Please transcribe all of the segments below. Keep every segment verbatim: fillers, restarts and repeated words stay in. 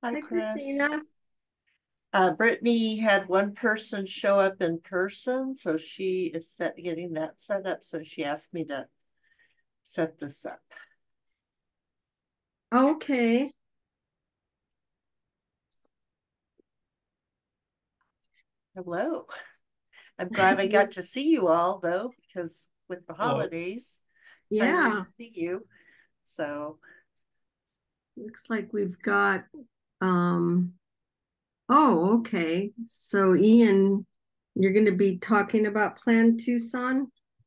Hi, Hi, Christina. Chris. Uh, Brittany had one person show up in person, so she is set getting that set up. So she asked me to set this up. Okay. Hello. I'm glad I got to see you all though, because with the Hello. holidays, finally to Yeah, see you. So looks like we've got um oh, okay. So Ian, you're going to be talking about Plan Tucson?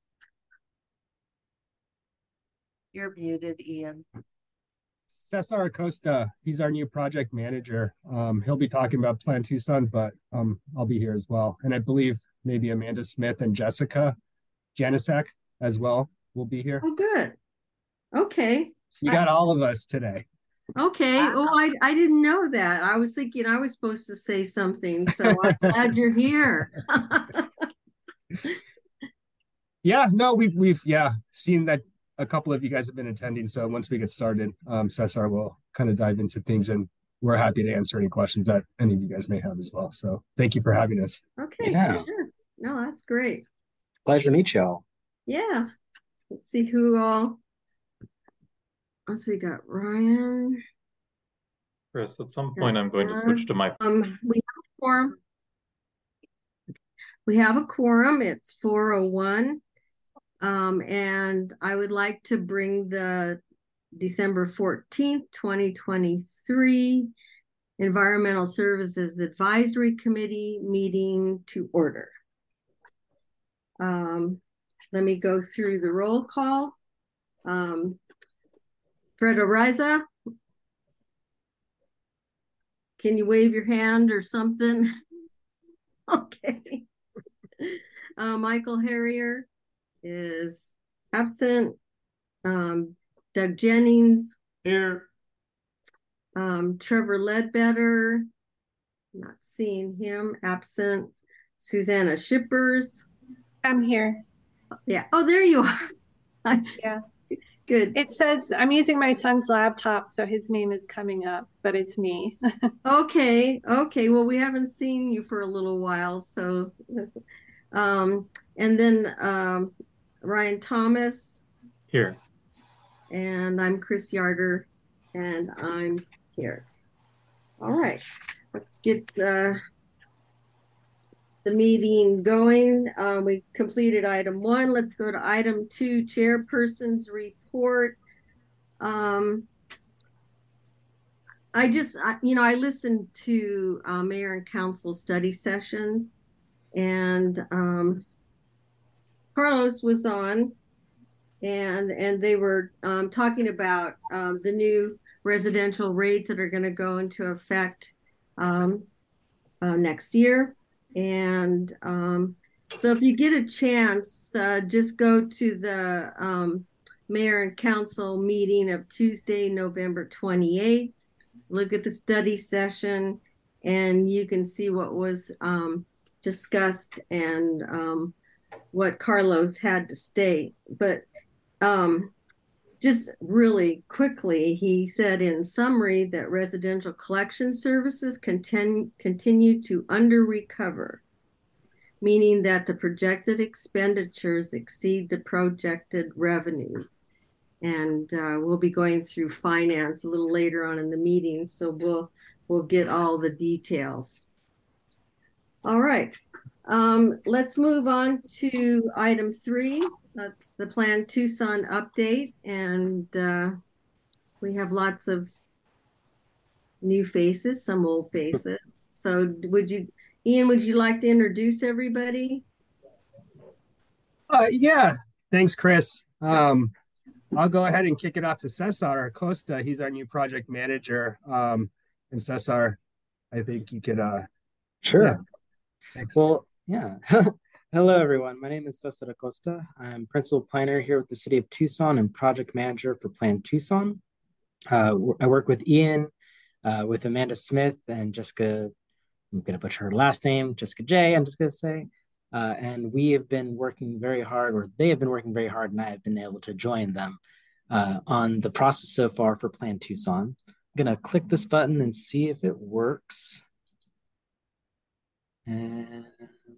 you're muted, Ian. Cesar Acosta, he's our new project manager. Um, he'll be talking about Plan Tucson, but um, I'll be here as well. And I believe maybe Amanda Smith and Jessica Janicek as well will be here. Oh, good. Okay. You I, got all of us today. okay. Oh, I I didn't know that. I was thinking I was supposed to say something, so I'm glad you're here. Yeah, no, we've we've yeah seen that a couple of you guys have been attending. So once we get started, um, Cesar will kind of dive into things, and we're happy to answer any questions that any of you guys may have as well. So thank you for having us. Okay, Yeah, sure. No, that's great. pleasure to meet y'all. Yeah. Let's see who all. So we got Ryan. Chris, at some got point I'm going to switch Doug. to my Um, we have a quorum. We have a quorum. It's four oh one. Um, and I would like to bring the December fourteenth, twenty twenty-three Environmental Services Advisory Committee meeting to order. Um, let me go through the roll call. Um, Fred Oriza, can you wave your hand or something? Okay. Uh, Michael Harrier is absent. Um, Doug Jennings. here. Um, Trevor Ledbetter, not seeing him, absent. Susanna Shippers. I'm here. Yeah. Oh, there you are. Yeah. Good. It says I'm using my son's laptop, so his name is coming up, but it's me. Okay. Okay. Well, we haven't seen you for a little while, so um, and then um, Ryan Thomas. Here. And I'm Chris Yarder, and I'm here. All right, let's get uh, the meeting going. Uh, we completed item one. Let's go to item two, chairperson's report. Um, I just, I, you know, I listened to uh, mayor and council study sessions, and um, Carlos was on, and and they were um, talking about um, the new residential rates that are going to go into effect um, uh, next year. And um, so if you get a chance, uh, just go to the um, mayor and council meeting of Tuesday, November twenty-eighth. Look at the study session, and you can see what was um, discussed and um, what Carlos had to state. But um, just really quickly, he said in summary that residential collection services continue, continue to under recover, meaning that the projected expenditures exceed the projected revenues. And uh, we'll be going through finance a little later on in the meeting, so we'll we'll get all the details. All right, um, let's move on to item three. Uh, the Plan Tucson update, and uh, we have lots of new faces, some old faces. So would you, Ian, would you like to introduce everybody? Uh, yeah, thanks, Chris. Um, I'll go ahead and kick it off to Cesar Acosta. He's our new project manager. Um, and Cesar, I think you could. Uh, Sure. Yeah, thanks. Well, yeah. Hello, everyone. My name is Cesar Acosta. I'm principal planner here with the city of Tucson and project manager for Plan Tucson. Uh, I work with Ian, uh, with Amanda Smith and Jessica. I'm going to butcher her last name, Jessica J. I'm just going to say. Uh, and we have been working very hard, or they have been working very hard, and I have been able to join them uh, on the process so far for Plan Tucson. gonna click this button and see if it works. And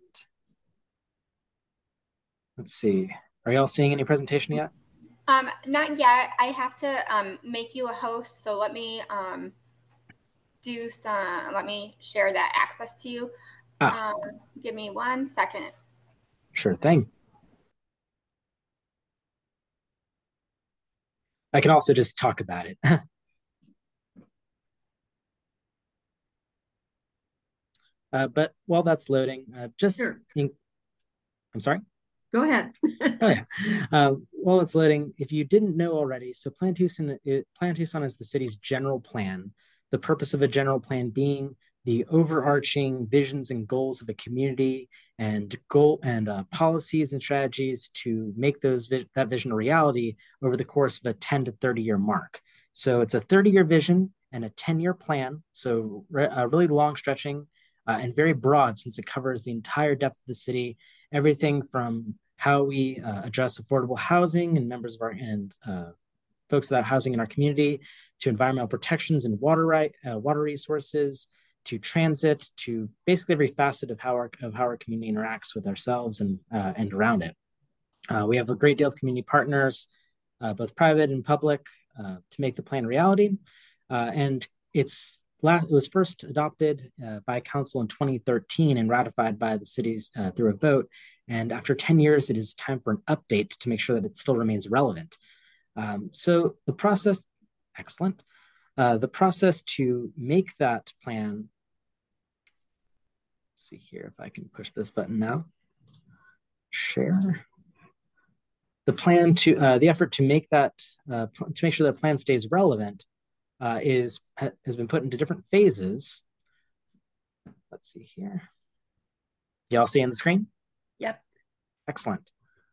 let's see. Are y'all seeing any presentation yet? Um, not yet. I have to um, make you a host. So let me um, do some, let me share that access to you. Ah. Um, give me one second. Sure thing. I can also just talk about it. uh, but while that's loading, uh, just, Sure. in... I'm sorry? Go ahead. Oh, yeah. Uh, while it's loading, if you didn't know already, so Plan Tucson, it, Plan Tucson is the city's general plan. The purpose of a general plan being the overarching visions and goals of a community and goal and uh, policies and strategies to make those that vision a reality over the course of a ten to thirty year mark. So it's a thirty year vision and a ten year plan. So re uh, really long stretching uh, and very broad, since it covers the entire depth of the city, everything from how we uh, address affordable housing and members of our and uh, folks without housing in our community, to environmental protections and water right uh, water resources, to transit, to basically every facet of how our of how our community interacts with ourselves and uh, and around it. Uh, we have a great deal of community partners, uh, both private and public, uh, to make the plan a reality. Uh, and it's it was first adopted uh, by council in twenty thirteen and ratified by the cities uh, through a vote. And after ten years, it is time for an update to make sure that it still remains relevant. Um, so the process, excellent. Uh, the process to make that plan, let's see here if I can push this button now. Share. The plan to, uh, the effort to make that, uh, to make sure that plan stays relevant uh, is, has been put into different phases. Let's see here. Y'all see on the screen? Yep. Excellent.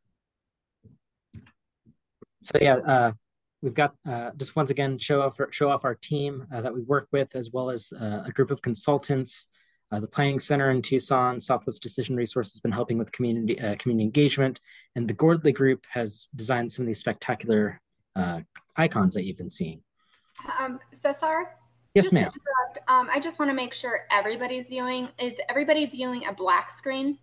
So yeah, uh, we've got uh, just once again show off show off our team uh, that we work with, as well as uh, a group of consultants. Uh, the Planning Center in Tucson, Southwest Decision Resource has been helping with community uh, community engagement, and the Gordley Group has designed some of these spectacular uh, icons that you've been seeing. Um, Cesar? Yes, ma'am. Um, I just want to make sure everybody's viewing. Is everybody viewing a black screen?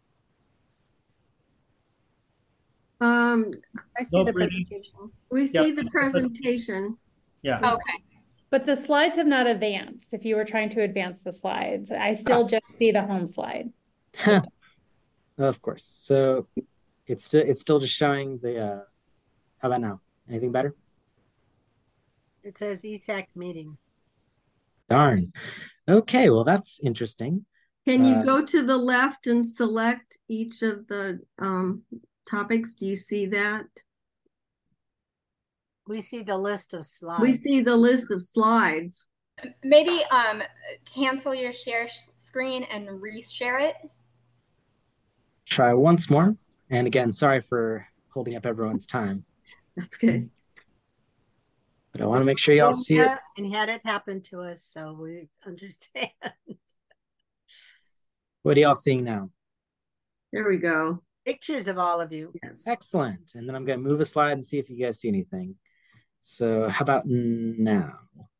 Um, I see No, the Brittany. presentation. we Yeah. see the presentation. Yeah. Okay. But the slides have not advanced. If you were trying to advance the slides, I still just see the home slide. Of course. So it's still it's still just showing the. Uh, how about now? Anything better? It says E S A C meeting. Darn. Okay. Well, that's interesting. Can you Uh, go to the left and select each of the um, topics? Do you see that? We see the list of slides. We see the list of slides. Maybe um, cancel your share sh screen and reshare it. Try once more. And again, sorry for holding up everyone's time, That's good. but I want to make sure y'all see it. And had it happen to us, so we understand. What are y'all seeing now? There we go. Pictures of all of you. Yes. Excellent. And then I'm going to move a slide and see if you guys see anything. So how about now?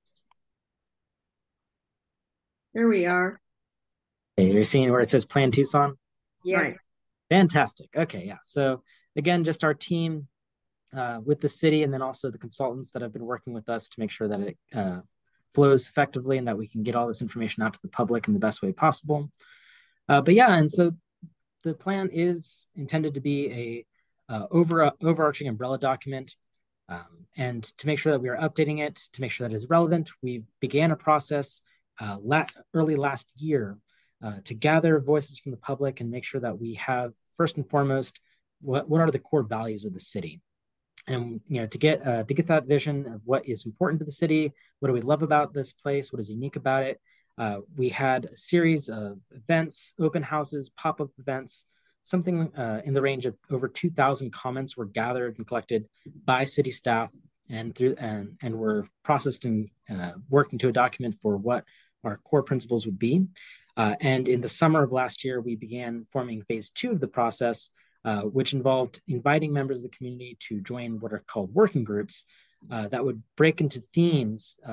There we are. Okay, you're seeing where it says Plan Tucson? Yes. Right. Fantastic. Okay, yeah. So again, just our team uh, with the city, and then also the consultants that have been working with us to make sure that it uh, flows effectively and that we can get all this information out to the public in the best way possible. Uh, but yeah, and so the plan is intended to be a uh, over, uh, overarching umbrella document. Um, and to make sure that we are updating it, to make sure that it is relevant, we began a process uh, la early last year uh, to gather voices from the public and make sure that we have, first and foremost, what, what are the core values of the city. And you know, to get uh, to get that vision of what is important to the city, what do we love about this place, what is unique about it. Uh, we had a series of events, open houses, pop-up events, something uh, in the range of over two thousand comments were gathered and collected by city staff and through and, and were processed and uh, worked into a document for what our core principles would be. Uh, and in the summer of last year, we began forming phase two of the process, uh, which involved inviting members of the community to join what are called working groups uh, that would break into themes uh,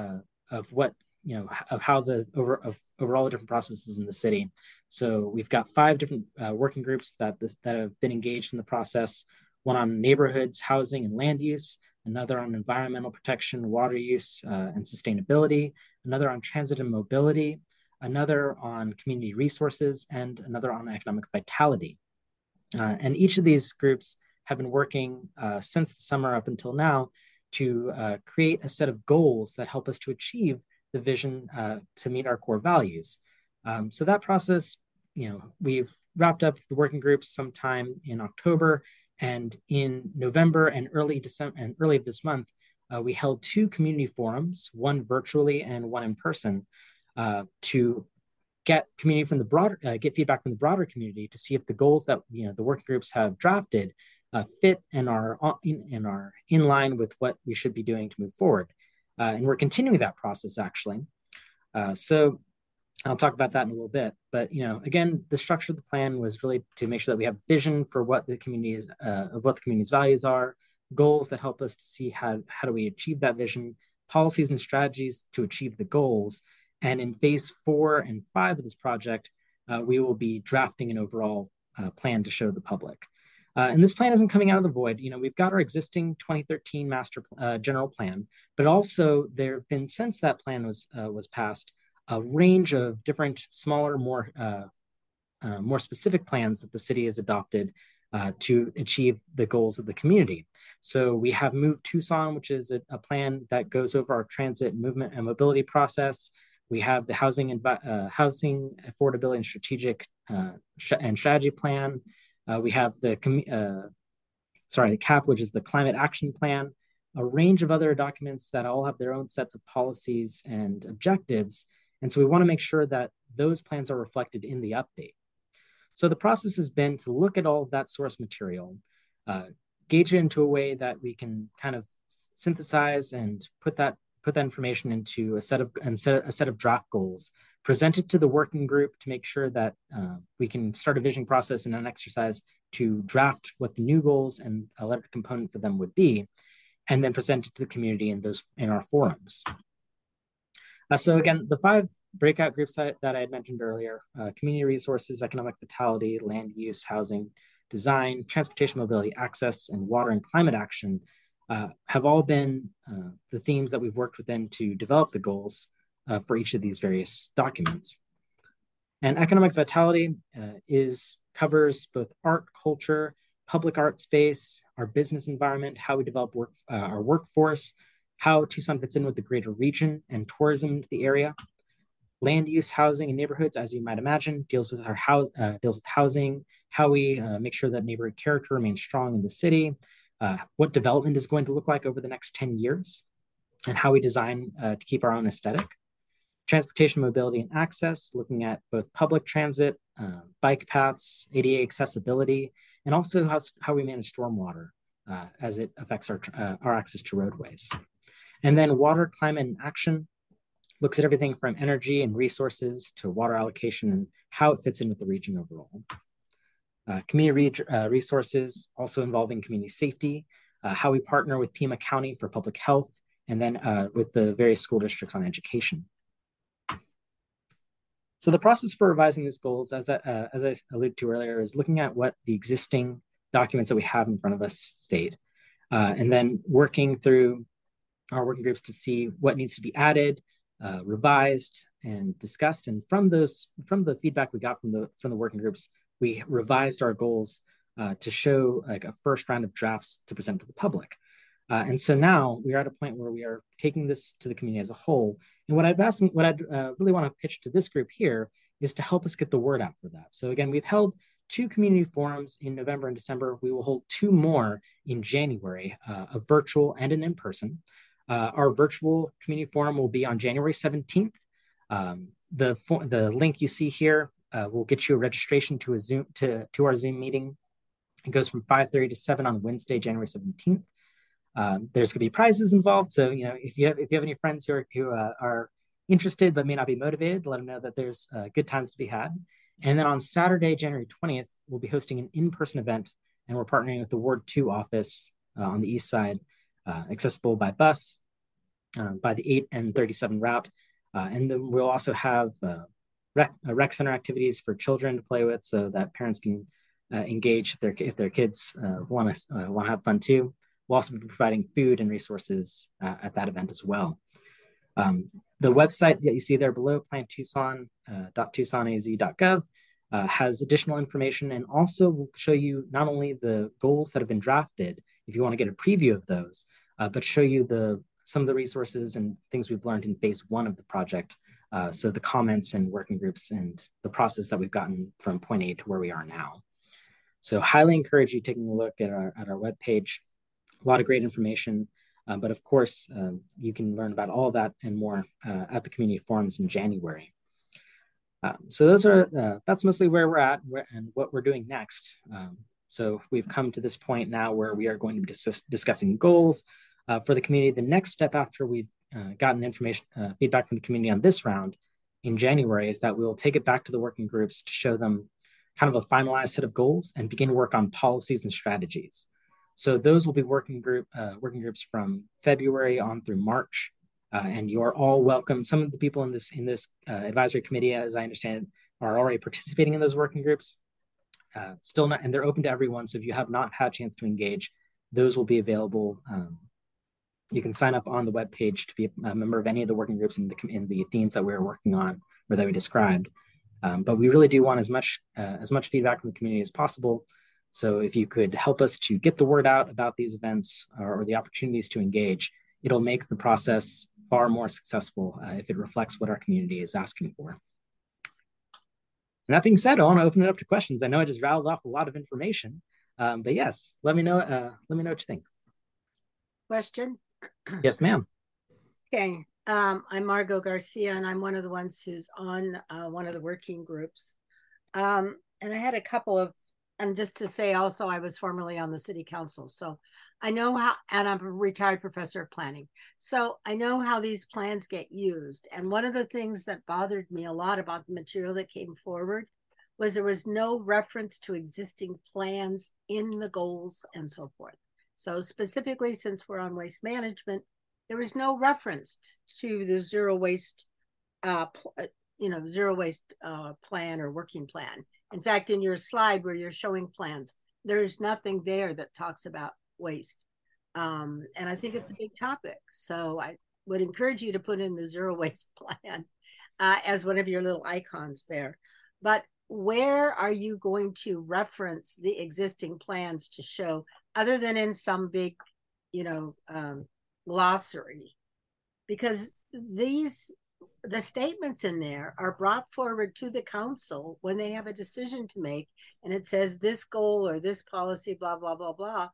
of what, you know, of how the over of over all the different processes in the city. So we've got five different uh, working groups that this, that have been engaged in the process. One on neighborhoods, housing, and land use. Another on environmental protection, water use, uh, and sustainability. Another on transit and mobility. Another on community resources, and another on economic vitality. Uh, and each of these groups have been working uh, since the summer up until now to uh, create a set of goals that help us to achieve the vision uh, to meet our core values. Um, so that process, you know, we've wrapped up the working groups sometime in October, and in November and early December and early of this month, uh, we held two community forums, one virtually and one in person, uh, to get community from the broader, uh, get feedback from the broader community to see if the goals that, you know, the working groups have drafted uh, fit and are in, and are in line with what we should be doing to move forward. Uh, and we're continuing that process actually. Uh, so I'll talk about that in a little bit, but, you know, again, the structure of the plan was really to make sure that we have vision for what the community's, uh, of what the community's values are, goals that help us to see how, how do we achieve that vision, policies and strategies to achieve the goals. And in phase four and five of this project, uh, we will be drafting an overall uh, plan to show the public. Uh, and this plan isn't coming out of the void. You know, we've got our existing twenty thirteen master uh, general plan, but also there have been, since that plan was uh, was passed, a range of different, smaller, more uh, uh, more specific plans that the city has adopted uh, to achieve the goals of the community. So we have Move Tucson, which is a, a plan that goes over our transit, movement, and mobility process. We have the housing and uh, housing affordability and strategic uh, and strategy plan. Uh, we have the uh, sorry, the C A P, which is the climate action plan. A range of other documents that all have their own sets of policies and objectives. And so we want to make sure that those plans are reflected in the update. So the process has been to look at all of that source material, uh, gauge it into a way that we can kind of synthesize and put that put that information into a set of and set a set of draft goals, present it to the working group to make sure that uh, we can start a vision process and an exercise to draft what the new goals and a letter component for them would be, and then present it to the community in those in our forums. Uh, so again, the five breakout groups that, that I had mentioned earlier, uh, community resources, economic vitality, land use, housing, design, transportation, mobility, access, and water and climate action, uh, have all been uh, the themes that we've worked within to develop the goals uh, for each of these various documents. And economic vitality uh, is covers both art, culture, public art space, our business environment, how we develop work, uh, our workforce, how Tucson fits in with the greater region and tourism into the area. Land use, housing, and neighborhoods, as you might imagine, deals with our house, uh, deals with housing, how we uh, make sure that neighborhood character remains strong in the city, uh, what development is going to look like over the next ten years, and how we design uh, to keep our own aesthetic. Transportation, mobility, and access, looking at both public transit, uh, bike paths, A D A accessibility, and also how, how we manage stormwater uh, as it affects our, uh, our access to roadways. And then water, climate, and action looks at everything from energy and resources to water allocation and how it fits in with the region overall. Uh, community uh, resources, also involving community safety, uh, how we partner with Pima County for public health, and then uh, with the various school districts on education. So the process for revising these goals, as I, uh, as I alluded to earlier, is looking at what the existing documents that we have in front of us state, uh, and then working through our working groups to see what needs to be added, uh, revised, and discussed. And from those, from the feedback we got from the from the working groups, we revised our goals uh, to show like a first round of drafts to present to the public. Uh, and so now we are at a point where we are taking this to the community as a whole. And what I've asked, what I uh, really want to pitch to this group here is to help us get the word out for that. So again, we've held two community forums in November and December. We will hold two more in January, uh, a virtual and an in-person. Uh, our virtual community forum will be on January seventeenth. Um, the, the link you see here uh, will get you a registration to a Zoom to, to our Zoom meeting. It goes from five thirty to seven on Wednesday, January seventeenth. Um, there's going to be prizes involved. So, you know, if you have, if you have any friends who are, who uh, are interested but may not be motivated, let them know that there's uh, good times to be had. And then on Saturday, January twentieth, we'll be hosting an in-person event, and we're partnering with the Ward two office uh, on the east side, uh, accessible by bus. uh, by the eight and thirty-seven route. Uh, and then we'll also have uh, rec, uh, rec center activities for children to play with so that parents can uh, engage if their, if their kids uh, want to uh, want to have fun too. We'll also be providing food and resources uh, at that event as well. Um, the website that you see there below, plan tucson dot tucson a z dot gov, uh, has additional information and also will show you not only the goals that have been drafted, if you want to get a preview of those, uh, but show you the some of the resources and things we've learned in phase one of the project. Uh, so the comments and working groups and the process that we've gotten from point A to where we are now. So highly encourage you taking a look at our, at our webpage. A lot of great information, uh, but of course, uh, you can learn about all of that and more uh, at the community forums in January. Uh, so those are, uh, that's mostly where we're at where, and what we're doing next. Um, so we've come to this point now where we are going to be dis discussing goals, Uh, for the community. The next step after we've uh, gotten information, uh, feedback from the community on this round in January is that we will take it back to the working groups to show them kind of a finalized set of goals and begin work on policies and strategies. So those will be working group uh, working groups from February on through March, uh, and you're all welcome. Some of the people in this in this uh, advisory committee, as I understand, are already participating in those working groups. Uh, still not, and they're open to everyone. So if you have not had a chance to engage, those will be available. Um, You can sign up on the webpage to be a member of any of the working groups in the, in the themes that we're working on or that we described. Um, but we really do want as much, uh, as much feedback from the community as possible. So if you could help us to get the word out about these events or, or the opportunities to engage, it'll make the process far more successful uh, if it reflects what our community is asking for. And that being said, I want to open it up to questions. I know I just rattled off a lot of information, um, but yes, let me know, uh, let me know what you think. Question? Yes, ma'am. Okay, um, I'm Margot Garcia, and I'm one of the ones who's on uh, one of the working groups. Um, and I had a couple of, and just to say also, I was formerly on the city council. So I know how, and I'm a retired professor of planning. So I know how these plans get used. And one of the things that bothered me a lot about the material that came forward was there was no reference to existing plans in the goals and so forth. So specifically, since we're on waste management, there is no reference to the zero waste, uh, you know, zero waste uh, plan or working plan. In fact, in your slide where you're showing plans, there's nothing there that talks about waste. Um, and I think it's a big topic. So I would encourage you to put in the zero waste plan uh, as one of your little icons there. But where are you going to reference the existing plans to show, other than in some big, you know, um, glossary? Because these, the statements in there are brought forward to the council when they have a decision to make, and it says this goal or this policy, blah, blah, blah, blah,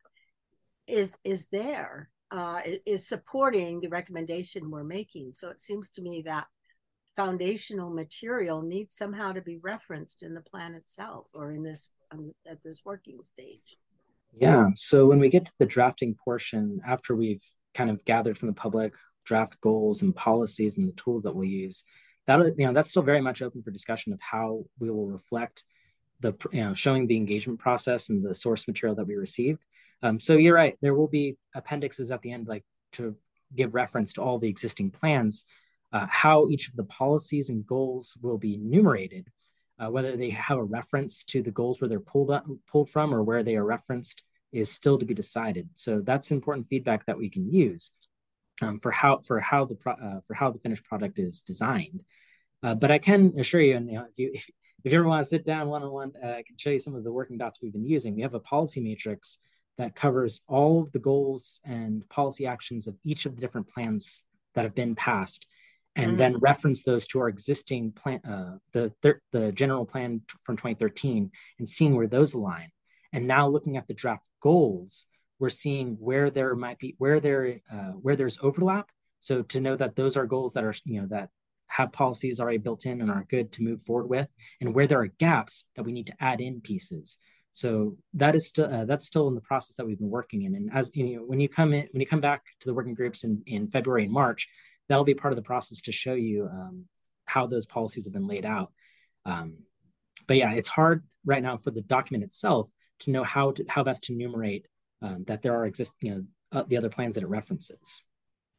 is, is there, uh, is supporting the recommendation we're making. So it seems to me that foundational material needs somehow to be referenced in the plan itself or in this um, at this working stage. Yeah, so when we get to the drafting portion, after we've kind of gathered from the public draft goals and policies and the tools that we'll use, that, you know, that's still very much open for discussion of how we will reflect the, you know, showing the engagement process and the source material that we received. Um, so you're right, there will be appendixes at the end, like to give reference to all the existing plans. Uh, how each of the policies and goals will be enumerated, uh, whether they have a reference to the goals where they're pulled up, pulled from or where they are referenced is still to be decided. So that's important feedback that we can use um, for how for how the pro uh, for how the finished product is designed. Uh, but I can assure you, and you know, if you if, if you ever want to sit down one on one, I can show you some of the working dots we've been using. We have a policy matrix that covers all of the goals and policy actions of each of the different plans that have been passed, and mm-hmm. then reference those to our existing plan, uh, the the general plan from twenty thirteen, and seeing where those align. And now looking at the draft goals, we're seeing where there might be where there uh, where there's overlap. So to know that those are goals that are you know that have policies already built in and are good to move forward with, and where there are gaps that we need to add in pieces. So that is still uh, that's still in the process that we've been working in. And as you know, when you come in when you come back to the working groups in in February and March, that'll be part of the process to show you um, how those policies have been laid out. Um, but yeah, it's hard right now for the document itself to know how to, how best to enumerate um, that there are exist, you know, uh, the other plans that it references.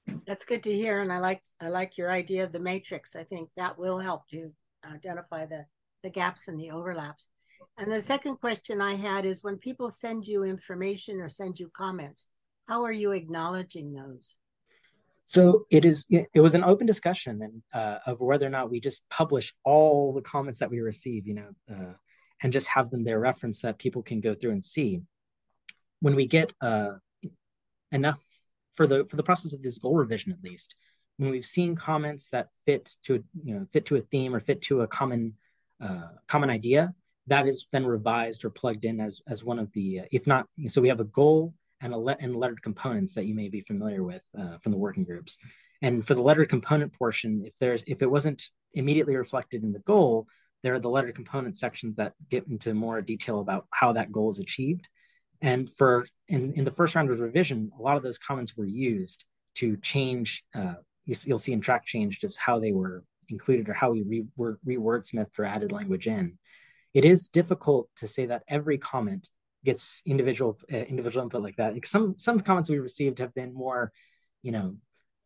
That's good to hear, and I like I like your idea of the matrix. I think that will help to identify the the gaps and the overlaps. And the second question I had is, when people send you information or send you comments, how are you acknowledging those? So it is. It was an open discussion and uh, of whether or not we just publish all the comments that we receive, you know, uh, and just have them there reference that people can go through and see. When we get uh, enough for the for the process of this goal revision, at least, when we've seen comments that fit to you know fit to a theme or fit to a common uh, common idea, that is then revised or plugged in as as one of the uh, if not so we have a goal and a let and lettered components that you may be familiar with uh, from the working groups. And for the lettered component portion, if there's if it wasn't immediately reflected in the goal, there are the lettered component sections that get into more detail about how that goal is achieved. And for in, in the first round of revision, a lot of those comments were used to change. Uh, you, you'll see in track change just how they were included or how we re, were re-wordsmithed or added language in. It is difficult to say that every comment gets individual uh, individual input like that. Like some some comments we received have been more, you know,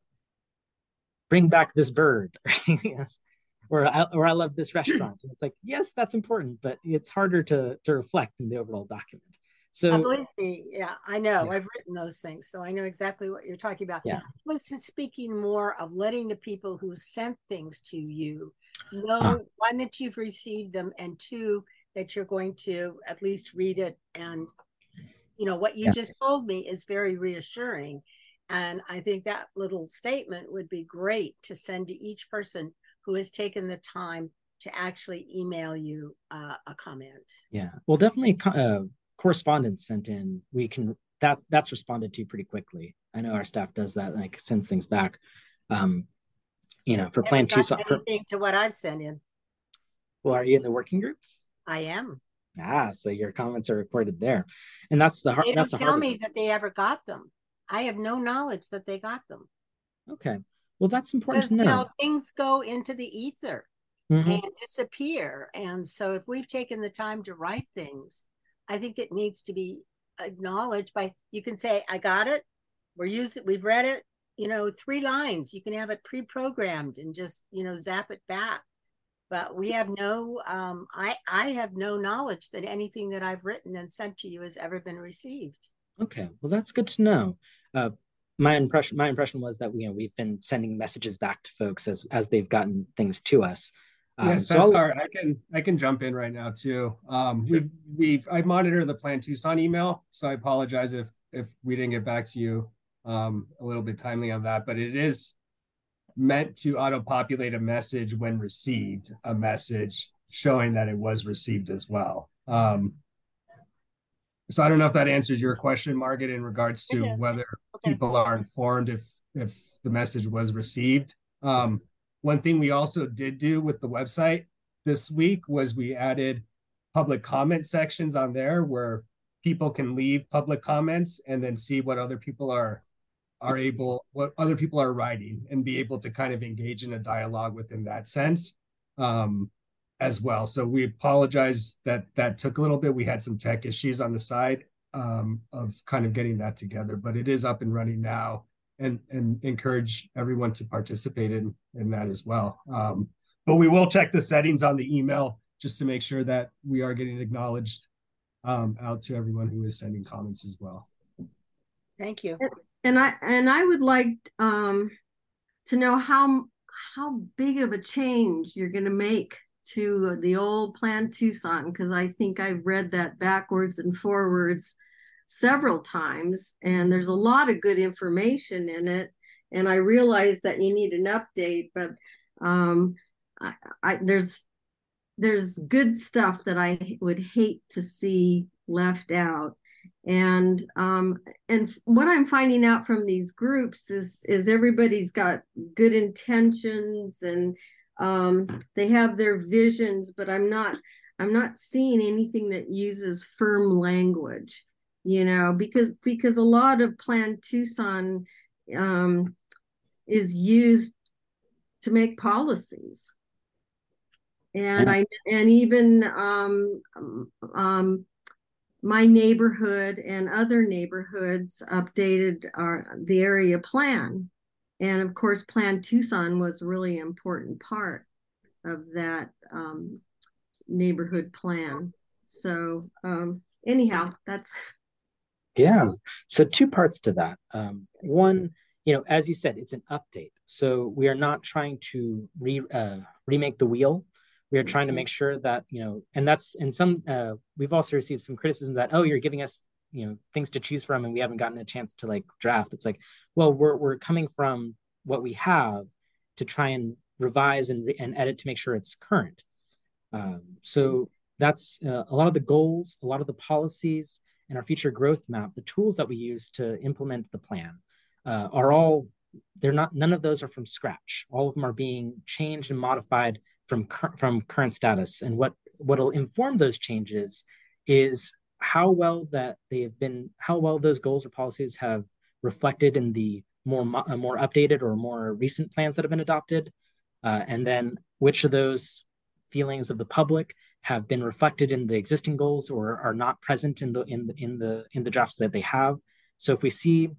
bring back this bird, yes, or I, or I love this restaurant. And it's like, yes, that's important, but it's harder to to reflect in the overall document. So, uh, believe me, yeah, I know. Yeah. I've written those things, so I know exactly what you're talking about. Yeah. I was speaking more of letting the people who sent things to you know, Ah. one, that you've received them, and two, that you're going to at least read it. And, you know, what you Yeah. just told me is very reassuring. And I think that little statement would be great to send to each person who has taken the time to actually email you uh, a comment. Yeah, well, definitely uh, correspondence sent in. We can that that's responded to pretty quickly. I know our staff does that, like sends things back. Um, you know, for Plan Two. For, anything to what I've sent in. Well, are you in the working groups? I am. Ah, so your comments are recorded there, and that's the hard. They That's don't the tell hard me that they ever got them. I have no knowledge that they got them. Okay, well, that's important because, to know. You know, things go into the ether mm-hmm. and disappear, and so if we've taken the time to write things, I think it needs to be acknowledged by. You can say, "I got it. We're using. We've read it." You know, three lines. You can have it pre-programmed and just you know zap it back. But we have no, um, I, I have no knowledge that anything that I've written and sent to you has ever been received. Okay, well, that's good to know. Uh, my impression, my impression was that you know we've been sending messages back to folks as as they've gotten things to us. Um, yes, so sorry, I can I can jump in right now too. Um, sure. We've we've I monitor the Plan Tucson email, so I apologize if if we didn't get back to you um, a little bit timely on that, but it is meant to auto-populate a message when received, a message showing that it was received as well. Um, so I don't know if that answers your question, Margaret, in regards to yeah. whether okay. people are informed if if the message was received. Um, one thing we also did do with the website this week was we added public comment sections on there where people can leave public comments and then see what other people are are able, what other people are writing, and be able to kind of engage in a dialogue within that sense um, as well. So we apologize that that took a little bit. We had some tech issues on the side um, of kind of getting that together, but it is up and running now, and and encourage everyone to participate in, in that as well. Um, but we will check the settings on the email just to make sure that we are getting acknowledged um, out to everyone who is sending comments as well. Thank you. And I and I would like um, to know how how big of a change you're going to make to the old Plan Tucson, because I think I've read that backwards and forwards several times, and there's a lot of good information in it. And I realize that you need an update, but um, I, I, there's there's good stuff that I would hate to see left out. And um, and what I'm finding out from these groups is is everybody's got good intentions, and um, they have their visions, but I'm not I'm not seeing anything that uses firm language, you know, because because a lot of Plan Tucson um, is used to make policies, and I and even um, um, my neighborhood and other neighborhoods updated our the area plan, and of course, Plan Tucson was a really important part of that um, neighborhood plan. So um, anyhow, that's. Yeah. So two parts to that. Um, one, you know, as you said, it's an update. So we are not trying to re uh, remake the wheel. We are trying to make sure that, you know, and that's in some, uh, we've also received some criticism that, oh, you're giving us, you know, things to choose from and we haven't gotten a chance to like draft. It's like, well, we're, we're coming from what we have to try and revise and, and edit to make sure it's current. Um, so that's uh, a lot of the goals, a lot of the policies, and our future growth map, the tools that we use to implement the plan uh, are all, they're not, none of those are from scratch. All of them are being changed and modified from, from current status. And what, what'll inform those changes is how well that they have been, how well those goals or policies have reflected in the more, uh, more updated or more recent plans that have been adopted. Uh, and then which of those feelings of the public have been reflected in the existing goals or are not present in the in the in the in the drafts that they have. So if we see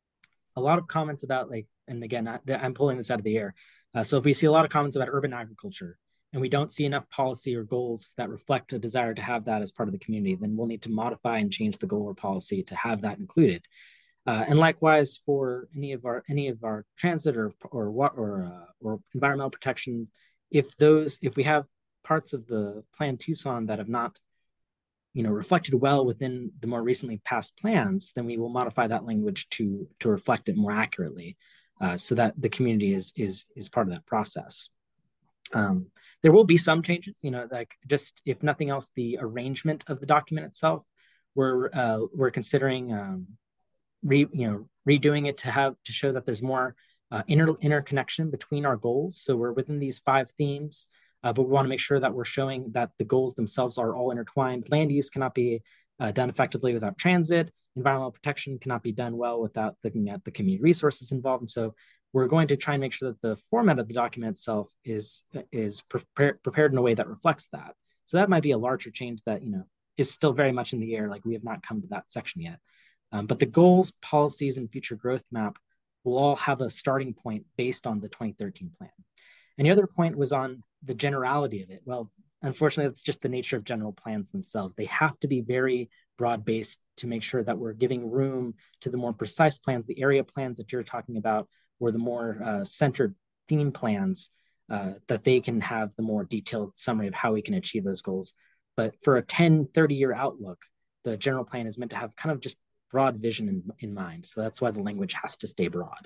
a lot of comments about like, and again, I, I'm pulling this out of the air. Uh, so if we see a lot of comments about urban agriculture and we don't see enough policy or goals that reflect a desire to have that as part of the community, then we'll need to modify and change the goal or policy to have that included. Uh, and likewise for any of our any of our transit or or what or uh, or environmental protection, if those if we have parts of the Plan Tucson that have not, you know, reflected well within the more recently passed plans, then we will modify that language to to reflect it more accurately, uh, so that the community is is is part of that process. Um, there will be some changes, you know, like just if nothing else, the arrangement of the document itself. We're uh, we're considering um, re you know redoing it to have to show that there's more uh, inter interconnection between our goals. So we're within these five themes. Uh, but we want to make sure that we're showing that the goals themselves are all intertwined. Land use cannot be uh, done effectively without transit. Environmental protection cannot be done well without looking at the community resources involved. And so we're going to try and make sure that the format of the document itself is, is prepared, prepared in a way that reflects that. So that might be a larger change that, you know, is still very much in the air. Like we have not come to that section yet. Um, but the goals, policies, and future growth map will all have a starting point based on the twenty thirteen plan. And the other point was on the generality of it. Well, unfortunately, that's just the nature of general plans themselves. They have to be very broad-based to make sure that we're giving room to the more precise plans, the area plans that you're talking about, or the more uh, centered theme plans, uh, that they can have the more detailed summary of how we can achieve those goals. But for a ten, thirty year outlook, the general plan is meant to have kind of just broad vision in, in mind. So that's why the language has to stay broad.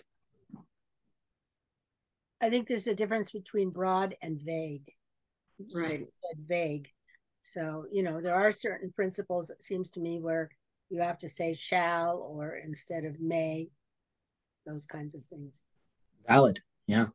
I think there's a difference between broad and vague. Right. Vague. So, you know, there are certain principles, it seems to me, where you have to say shall or instead of may, those kinds of things. Valid. Yeah.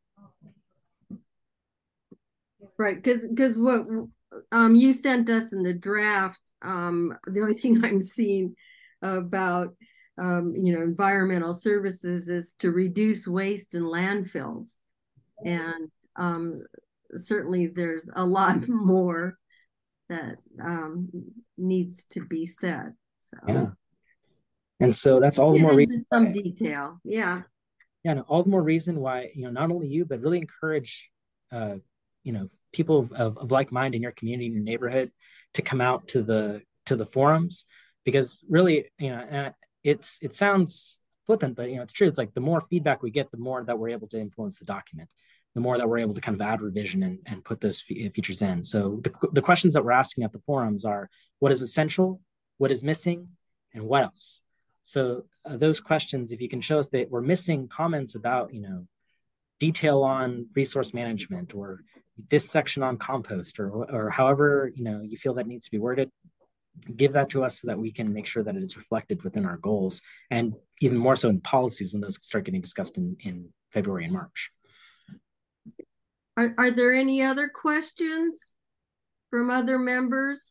Right. Because because what um, you sent us in the draft, um, the only thing I'm seeing about, um, you know, environmental services is to reduce waste in landfills. And um, certainly there's a lot more that um, needs to be said. So yeah. And so that's all the more reason. Some detail. Yeah. Yeah. No, all the more reason why, you know, not only you, but really encourage, uh, you know, people of, of, of like mind in your community, in your neighborhood, to come out to the to the forums, because really, you know, it's it sounds flippant, but you know, it's true. It's like the more feedback we get, the more that we're able to influence the document, the more that we're able to kind of add revision and, and put those features in. So the, the questions that we're asking at the forums are: what is essential, what is missing, and what else? So uh, those questions, if you can show us that we're missing comments about, you know, detail on resource management, or this section on compost, or, or however, you know, you feel that needs to be worded, give that to us so that we can make sure that it is reflected within our goals, and even more so in policies when those start getting discussed in, in February and March. Are, are there any other questions from other members?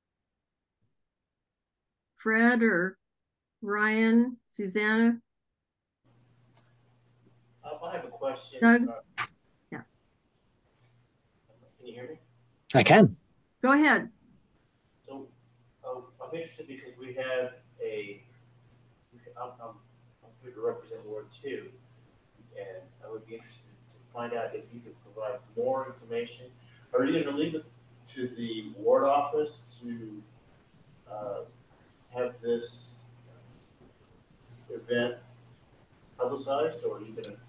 Fred or Ryan, Susanna? Um, I have a question. Doug? Uh, yeah. Can you hear me? I can. Go ahead. So uh, I'm interested because we have a, I'm, I'm, I'm here to represent Ward two, and I would be interested to find out if you could provide more information. Are you gonna leave it to the ward office to uh, have this event publicized, or are you gonna?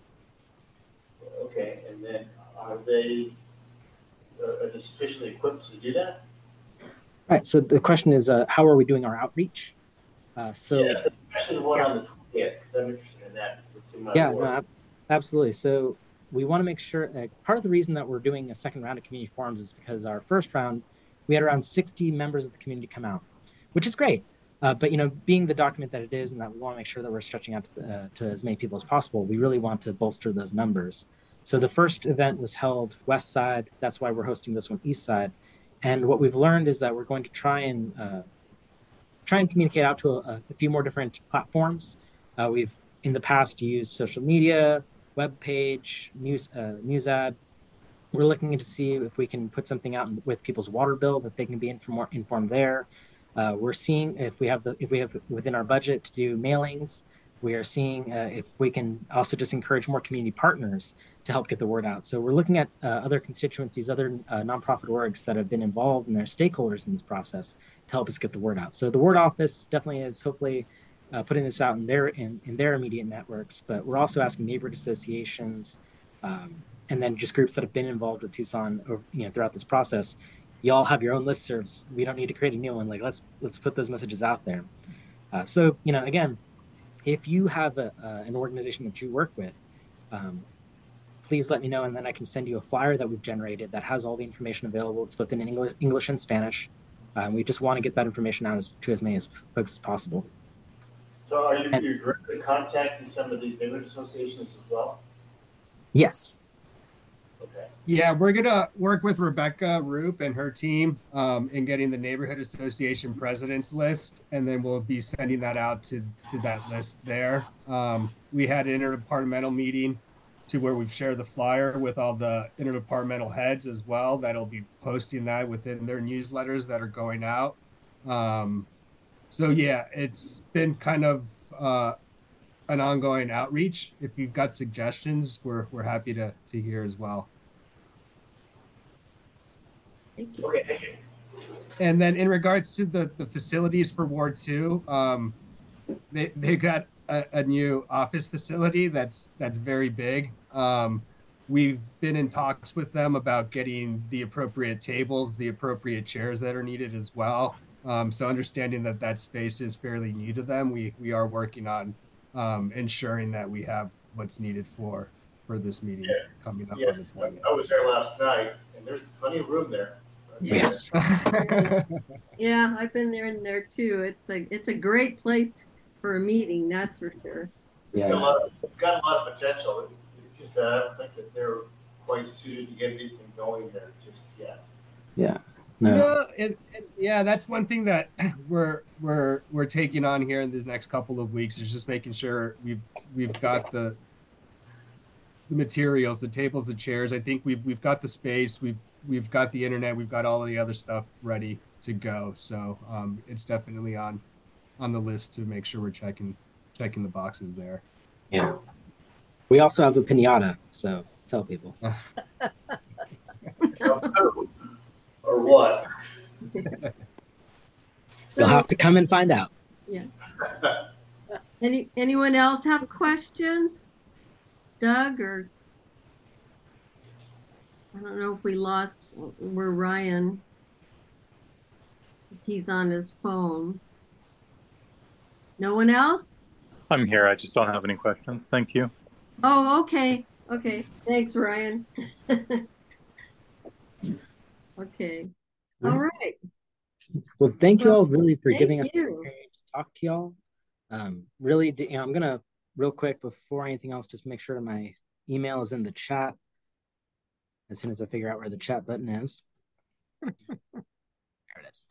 Okay, and then are they uh, are they sufficiently equipped to do that? Right. So the question is, uh, how are we doing our outreach? Uh, so yeah, especially the one on the twentieth, because I'm interested in that because it's in my yeah, ward. no, absolutely. So we want to make sure. Uh, part of the reason that we're doing a second round of community forums is because our first round we had around sixty members of the community come out, which is great. Uh, but you know, being the document that it is, and that we want to make sure that we're stretching out to, uh, to as many people as possible, we really want to bolster those numbers. So the first event was held west side. That's why we're hosting this one east side. And what we've learned is that we're going to try and uh, try and communicate out to a, a few more different platforms. Uh, we've in the past used social media, web page, news uh, news ad. We're looking to see if we can put something out with people's water bill that they can be inform informed there. Uh, we're seeing if we have the if we have within our budget to do mailings. We are seeing uh, if we can also just encourage more community partners to help get the word out. So we're looking at uh, other constituencies, other uh, nonprofit orgs that have been involved and their stakeholders in this process to help us get the word out. So the ward office definitely is hopefully uh, putting this out in their in, in their immediate networks, but we're also asking neighborhood associations um, and then just groups that have been involved with Tucson or, you know, throughout this process. Y'all have your own listservs. We don't need to create a new one. Like let's let's put those messages out there. Uh, so you know, again, if you have a, uh, an organization that you work with, um, please let me know, and then I can send you a flyer that we've generated that has all the information available. It's both in English, English and Spanish. Um, we just want to get that information out as, to as many as folks as possible. So are you and, you're directly contacting some of these neighborhood associations as well? Yes. Okay. Yeah, we're gonna work with Rebecca Roop and her team um, in getting the neighborhood association presidents list, and then we'll be sending that out to to that list there. Um, we had an interdepartmental meeting to where we've shared the flyer with all the interdepartmental heads as well. That'll be posting that within their newsletters that are going out. Um, so yeah, it's been kind of uh, an ongoing outreach. If you've got suggestions, we're we're happy to to hear as well. Thank you. Okay, thank you. And then in regards to the, the facilities for Ward two, um, they, they got a, a new office facility that's that's very big. Um, we've been in talks with them about getting the appropriate tables, the appropriate chairs that are needed as well. Um, so understanding that that space is fairly new to them, we, we are working on um, ensuring that we have what's needed for, for this meeting yeah. coming up. Yes, on the twentieth. I was there last night, and there's plenty of room there. Yes. Yeah, I've been there and there too. It's a it's a great place for a meeting, that's for sure. It's, Yeah. got a lot of, it's got a lot of potential. It's, it's just that I don't think that they're quite suited to get anything going there just yet. Yeah. No. No, it, it, yeah, that's one thing that we're we're we're taking on here in these next couple of weeks is just making sure we've we've got the the materials, the tables, the chairs. I think we've we've got the space, we've we've got the internet, we've got all of the other stuff ready to go. So um, it's definitely on on the list to make sure we're checking checking the boxes there. Yeah. We also have a pinata, so tell people. Or what? You'll have to come and find out. Yeah. Any anyone else have questions? Doug or I don't know if we lost where Ryan. He's on his phone. No one else? I'm here. I just don't have any questions. Thank you. Oh, okay. Okay. Thanks, Ryan. Okay. All right. Well, thank you Well, all really for thank giving us the you. opportunity to talk to y'all. Um, really, you know, I'm gonna real quick before anything else, just make sure my email is in the chat. As soon as I figure out where the chat button is, there it is.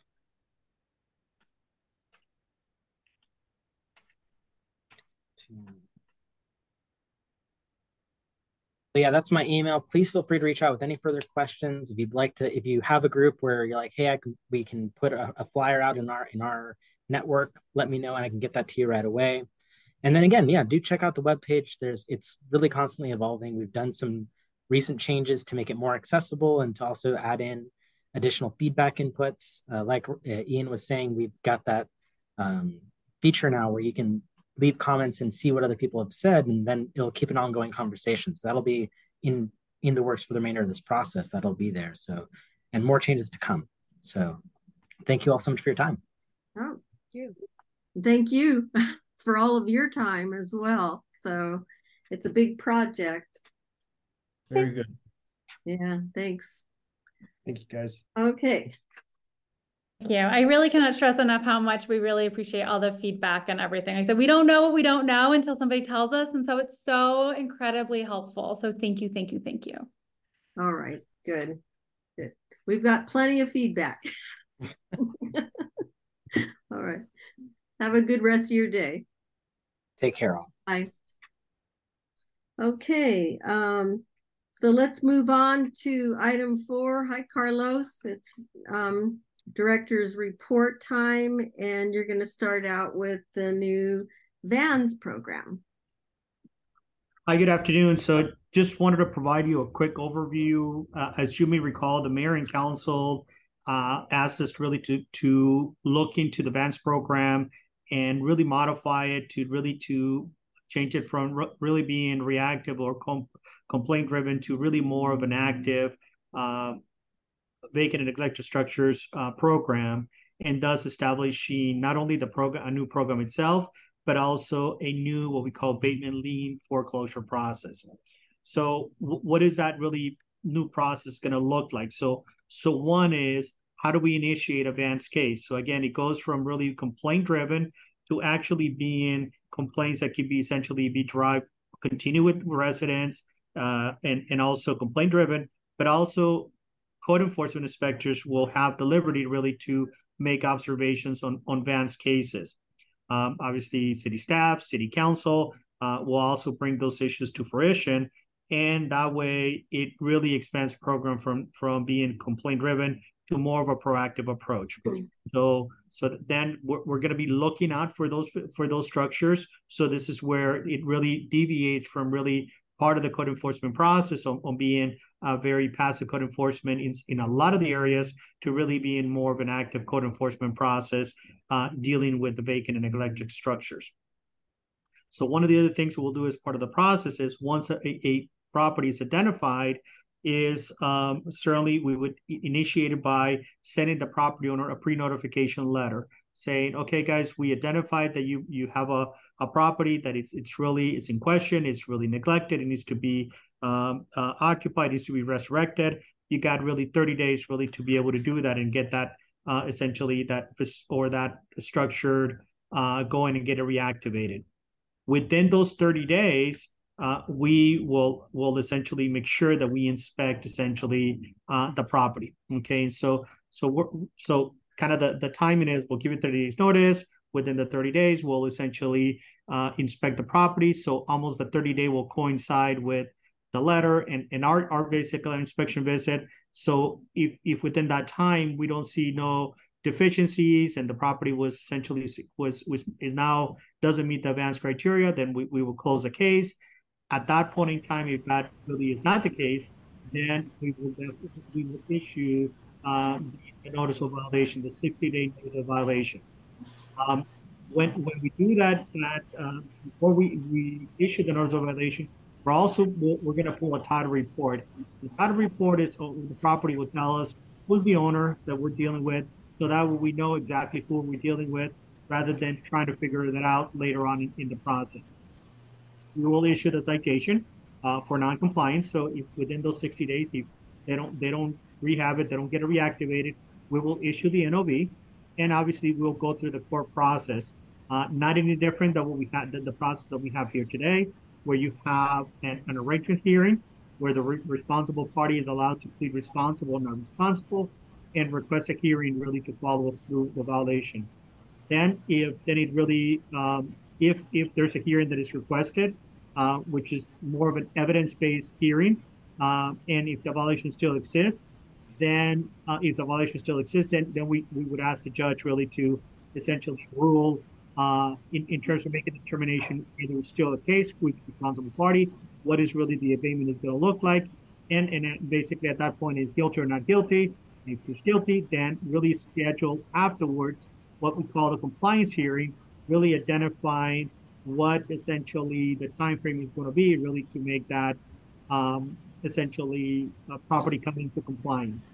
So yeah, that's my email. Please feel free to reach out with any further questions. If you'd like to, if you have a group where you're like, hey, I can, we can put a, a flyer out in our in our network, let me know and I can get that to you right away. and then again, yeah, do check out the webpage. There's it's really constantly evolving. We've done some recent changes to make it more accessible and to also add in additional feedback inputs. Uh, like uh, Ian was saying, we've got that um, feature now where you can leave comments and see what other people have said, and then it'll keep an ongoing conversation. So that'll be in in the works for the remainder of this process. That'll be there. So, and more changes to come. So thank you all so much for your time. Oh, thank you. Thank you for all of your time as well. So it's a big project. Very good. Yeah, thanks. Thank you, guys. Okay. Thank you. I really cannot stress enough how much we really appreciate all the feedback and everything. Like I said, we don't know what we don't know until somebody tells us. And so it's so incredibly helpful. So thank you, thank you, thank you. All right, good. Good. We've got plenty of feedback. All right. Have a good rest of your day. Take care all. Bye. Okay. Um, so let's move on to item four. Hi, Carlos. It's um, director's report time, and you're going to start out with the new VANS program. Hi, good afternoon. So just wanted to provide you a quick overview. Uh, as you may recall, the mayor and council uh, asked us really to, to look into the VANS program and really modify it to really to change it from re really being reactive or com complaint driven to really more of an active uh, vacant and neglected structures uh, program, and thus establishing not only the program, a new program itself, but also a new, what we call abatement lien foreclosure process. So what is that really new process going to look like? So, so one is, how do we initiate a VANS case? So again, it goes from really complaint driven to actually being complaints that could be essentially be derived, continue with residents, uh, and, and also complaint driven, but also code enforcement inspectors will have the liberty really to make observations on, on VANS cases. Um, obviously, city staff, city council uh, will also bring those issues to fruition. And that way, it really expands program from, from being complaint-driven to more of a proactive approach. Mm-hmm. So, so then we're, we're going to be looking out for those for those structures. So this is where it really deviates from really part of the code enforcement process on, on being a very passive code enforcement in, in a lot of the areas to really being more of an active code enforcement process uh, dealing with the vacant and neglected structures. So one of the other things we'll do as part of the process is once a, a property is identified is um, certainly we would initiate it by sending the property owner a pre-notification letter saying, okay, guys, we identified that you you have a, a property that it's it's really, it's in question, it's really neglected, it needs to be um, uh, occupied, it needs to be resurrected. You got really thirty days really to be able to do that and get that uh, essentially that or that structured uh, going and get it reactivated. Within those thirty days, uh, we will will essentially make sure that we inspect essentially uh, the property. Okay, and so so we're so kind of the the timing is we'll give it thirty days notice. Within the thirty days, we'll essentially uh, inspect the property. So almost the thirty day will coincide with the letter and and our our basic inspection visit. So if if within that time we don't see no deficiencies and the property was essentially was was is now doesn't meet the VANS criteria, then we, we will close the case. At that point in time, if that really is not the case, then we will we will issue um, the notice of violation, the sixty day notice of violation. Um, when when we do that, that uh, before we, we issue the notice of violation, we're also we're, we're going to pull a title report. The title report is oh, the property will tell us who's the owner that we're dealing with, so that way we know exactly who we're dealing with, rather than trying to figure that out later on in, in the process. We will issue the citation uh, for non-compliance. So if within those sixty days, if they don't they don't rehab it, they don't get it reactivated, we will issue the N O V, and obviously we'll go through the court process. Uh, not any different than what we had the, the process that we have here today, where you have an, an arrangement hearing, where the re responsible party is allowed to plead responsible, not responsible, and request a hearing really to follow through the violation. Then, if then it really, um, if if there's a hearing that is requested, uh, which is more of an evidence-based hearing, uh, and if the violation still exists, then uh, if the violation still exists, then then we we would ask the judge really to essentially rule uh, in, in terms of making a determination either it's still the case, who's the responsible party, what is really the abatement is going to look like, and and basically at that point is guilty or not guilty. If he's guilty, then really schedule afterwards what we call the compliance hearing, really identifying what essentially the time frame is going to be, really to make that um, essentially uh, property come into compliance.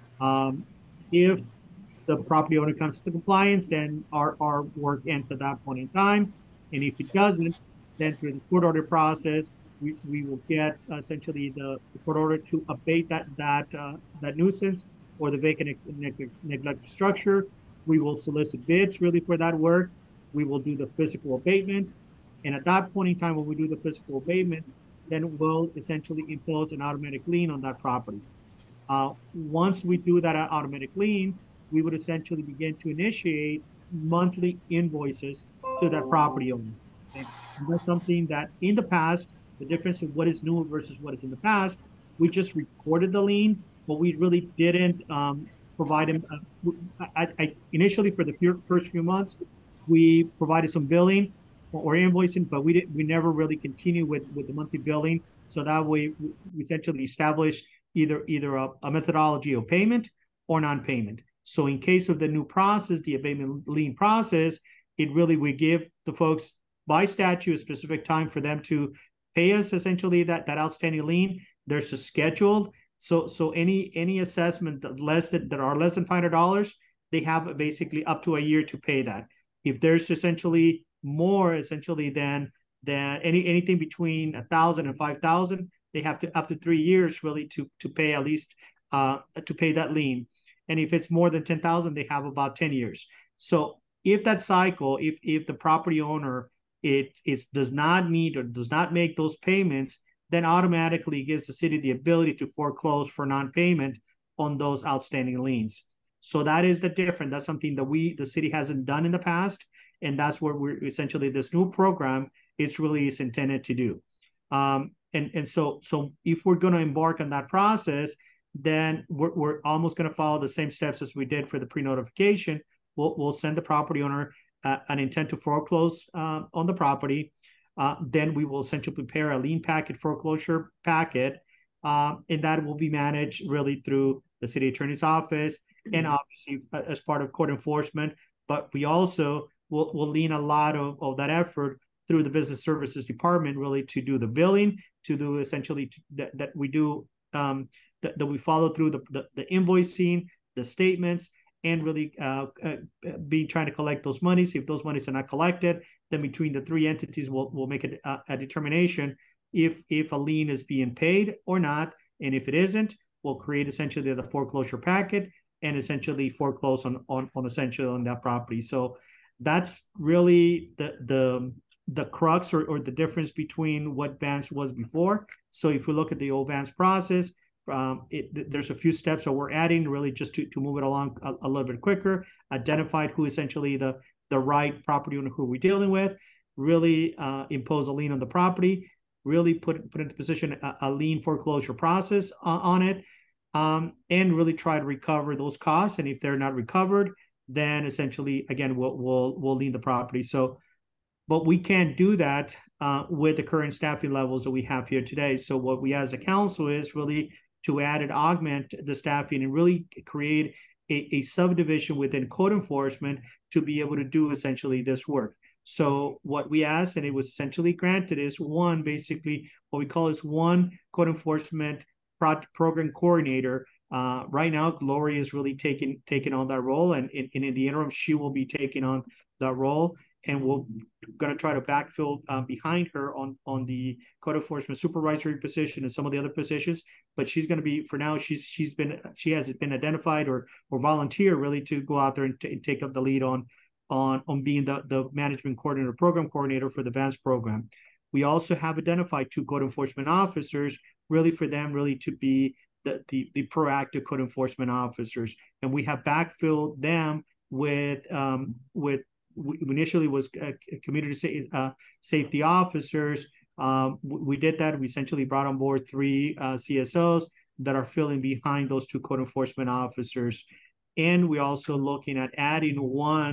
Um, if the property owner comes to compliance, then our, our work ends at that point in time. And if it doesn't, then through the court order process, we, we will get uh, essentially the, the court order to abate that that uh, that nuisance or the vacant neglect, neglect structure. We will solicit bids really for that work. We will do the physical abatement. And at that point in time, when we do the physical abatement, then we'll essentially impose an automatic lien on that property. Uh, once we do that automatic lien, we would essentially begin to initiate monthly invoices to that property owner. Okay? And that's something that in the past, the difference of what is new versus what is in the past, we just recorded the lien, but we really didn't um, provide them. Uh, I, I, initially, for the first few months, we provided some billing or invoicing, but we didn't. We never really continued with, with the monthly billing. So that way, we essentially established either either a, a methodology of payment or non-payment. So in case of the new process, the abatement lien process, it really we give the folks by statute a specific time for them to pay us essentially that, that outstanding lien. There's a schedule. So so any any assessment that less that, that are less than five hundred dollars, they have basically up to a year to pay that. If there's essentially more essentially than than any anything between a thousand and five thousand, they have to up to three years really to to pay at least uh to pay that lien. And if it's more than ten thousand, they have about ten years. So if that cycle, if if the property owner it it does not meet or does not make those payments, then automatically gives the city the ability to foreclose for non-payment on those outstanding liens. So that is the difference. That's something that we the city hasn't done in the past, and that's what we're essentially this new program it's really is intended to do. Um, and and so so if we're going to embark on that process, then we're, we're almost going to follow the same steps as we did for the pre-notification. We'll, we'll send the property owner uh, an intent to foreclose uh, on the property. Uh, then we will essentially prepare a lien packet, foreclosure packet, uh, and that will be managed really through the city attorney's office and obviously as part of court enforcement. But we also will, will lean a lot of, of that effort through the business services department really to do the billing, to do essentially to, that, that we do um, That, that we follow through the, the, the invoicing, the statements, and really uh, uh, be trying to collect those monies. If those monies are not collected, then between the three entities, we'll, we'll make a, a, a determination if, if a lien is being paid or not. And if it isn't, we'll create essentially the foreclosure packet and essentially foreclose on, on, on essentially on that property. So that's really the, the, the crux or, or the difference between what Vance was before. So if we look at the old Vance process, Um, it, there's a few steps that we're adding really just to, to move it along a, a little bit quicker, identified who essentially the, the right property owner who we're dealing with, really uh, impose a lien on the property, really put, put into position a, a lien foreclosure process uh, on it, um, and really try to recover those costs. And if they're not recovered, then essentially, again, we'll, we'll, we'll lien the property. So, but we can't do that uh, with the current staffing levels that we have here today. So what we as a council is really to add and augment the staffing and really create a, a subdivision within code enforcement to be able to do essentially this work. So what we asked, and it was essentially granted, is one, basically what we call is one code enforcement pro program coordinator. Uh, right now, Gloria is really taking taking on that role, and in, in, in the interim, she will be taking on that role. And we're going to try to backfill uh, behind her on, on the code enforcement supervisory position and some of the other positions. But she's going to be, for now, she's she's been she has been identified or or volunteer really to go out there and, and take up the lead on on on being the the management coordinator, program coordinator for the Vance program. We also have identified two code enforcement officers, really for them really to be the the, the proactive code enforcement officers, and we have backfilled them with um with. We initially was uh, community sa uh, safety officers. Um, we did that. We essentially brought on board three uh, C S Os that are filling behind those two code enforcement officers. And we also looking at adding one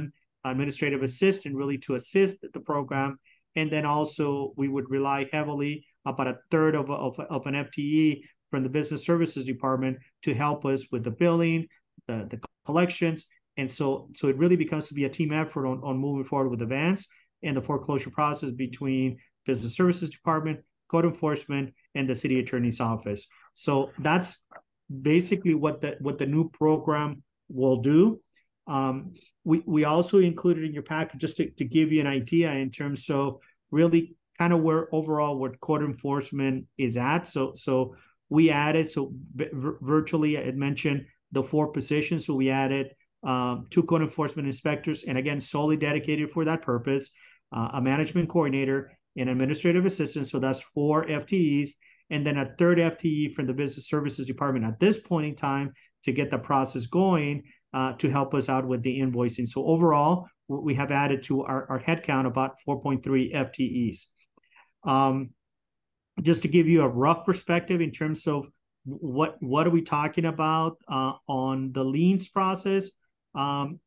administrative assistant really to assist the program. And then also we would rely heavily about a third of, of, of an F T E from the business services department to help us with the billing, the, the collections. And so, so it really becomes to be a team effort on, on moving forward with Advance and the foreclosure process between business services department, code enforcement, and the city attorney's office. So that's basically what the, what the new program will do. Um, we, we also included in your package, just to, to give you an idea in terms of really kind of where overall what code enforcement is at. So, so we added, so virtually I had mentioned the four positions. So we added um, two code enforcement inspectors, and again, solely dedicated for that purpose, uh, a management coordinator, an administrative assistant. So that's four F T Es, and then a third F T E from the business services department at this point in time to get the process going, uh, to help us out with the invoicing. So overall, we have added to our, our headcount about four point three F T Es. Um, just to give you a rough perspective in terms of what, what are we talking about uh, on the liens process, um,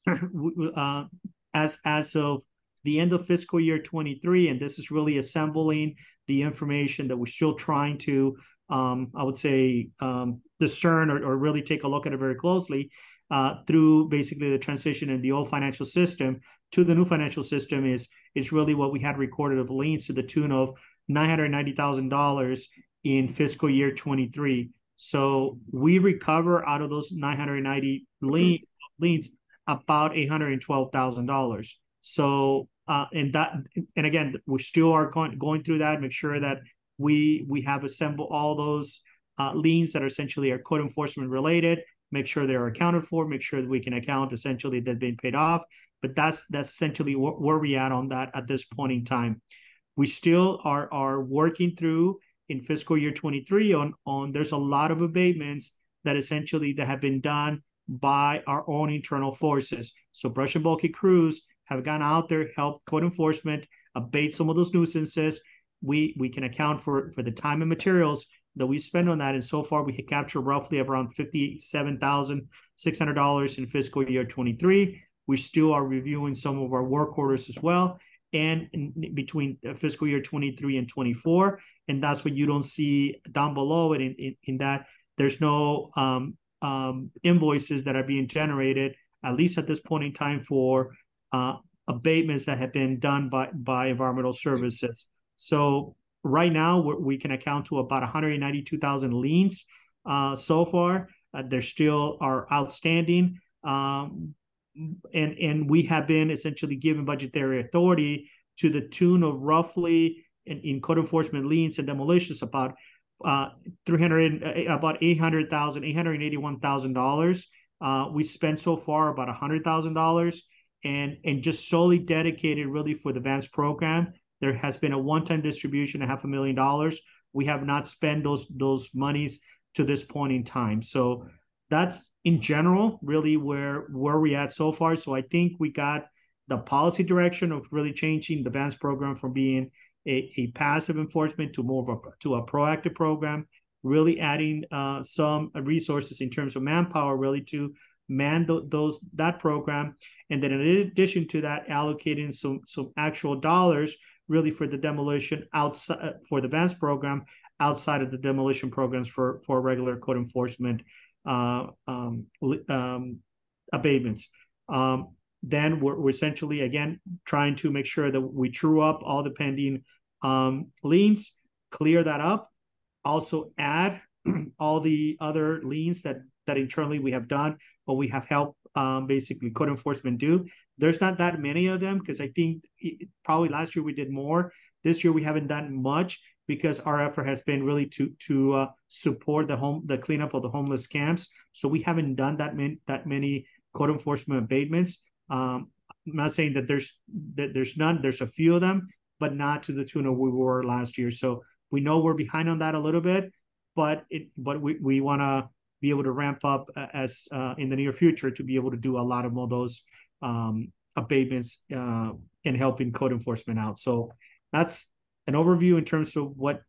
uh, as, as of the end of fiscal year twenty-three, and this is really assembling the information that we're still trying to, um, I would say, um, discern or, or really take a look at it very closely, uh, through basically the transition in the old financial system to the new financial system is, is really what we had recorded of liens to the tune of nine hundred ninety thousand dollars in fiscal year twenty-three. So we recover out of those nine hundred ninety lien, liens about eight hundred twelve thousand dollars. So, uh, and that, and again, we still are going, going through that, make sure that we, we have assembled all those uh, liens that are essentially are code enforcement related, make sure they're accounted for, make sure that we can account essentially they've been paid off. But that's, that's essentially wh where we at on that at this point in time. We still are, are working through in fiscal year twenty-three on, on, there's a lot of abatements that essentially that have been done by our own internal forces. So brush and bulky crews have gone out there, helped code enforcement abate some of those nuisances. We we can account for, for the time and materials that we spend on that. And so far we have captured roughly around fifty-seven thousand six hundred dollars in fiscal year twenty-three. We still are reviewing some of our work orders as well. And in between fiscal year twenty-three and twenty-four. And that's what you don't see down below it in, in, in that there's no um, um, invoices that are being generated, at least at this point in time, for uh, abatements that have been done by, by environmental services. So right now we're, we can account to about one hundred ninety-two thousand liens uh, so far. Uh, there still are outstanding. Um, and, and we have been essentially given budgetary authority to the tune of roughly in, in code enforcement liens and demolitions about uh, three hundred, about eight hundred thousand, eight hundred eighty-one thousand dollars. Uh, we spent so far about one hundred thousand dollars. And, and just solely dedicated really for the Advance program. There has been a one-time distribution of half a million dollars. We have not spent those, those monies to this point in time. So that's in general really where, where we at so far. So I think we got the policy direction of really changing the Advance program from being a, a passive enforcement to more of a, to a proactive program, really adding uh, some resources in terms of manpower really to man th those that program, and then in addition to that, allocating some some actual dollars really for the demolition outside for the Advance program outside of the demolition programs for for regular code enforcement uh, um, um, abatements. Um, then we're, we're essentially again trying to make sure that we true up all the pending um, liens, clear that up, also add all the other liens that that internally we have done, but we have helped um, basically code enforcement do. There's not that many of them because I think it, probably last year we did more. This year we haven't done much because our effort has been really to to uh, support the home the cleanup of the homeless camps. So we haven't done that many that many code enforcement abatements. Um, I'm not saying that there's that there's none. There's a few of them, but not to the tune of we were last year. So we know we're behind on that a little bit, but it but we we want to be able to ramp up as uh, in the near future to be able to do a lot of more those um, abatements uh, and helping code enforcement out. So that's an overview in terms of what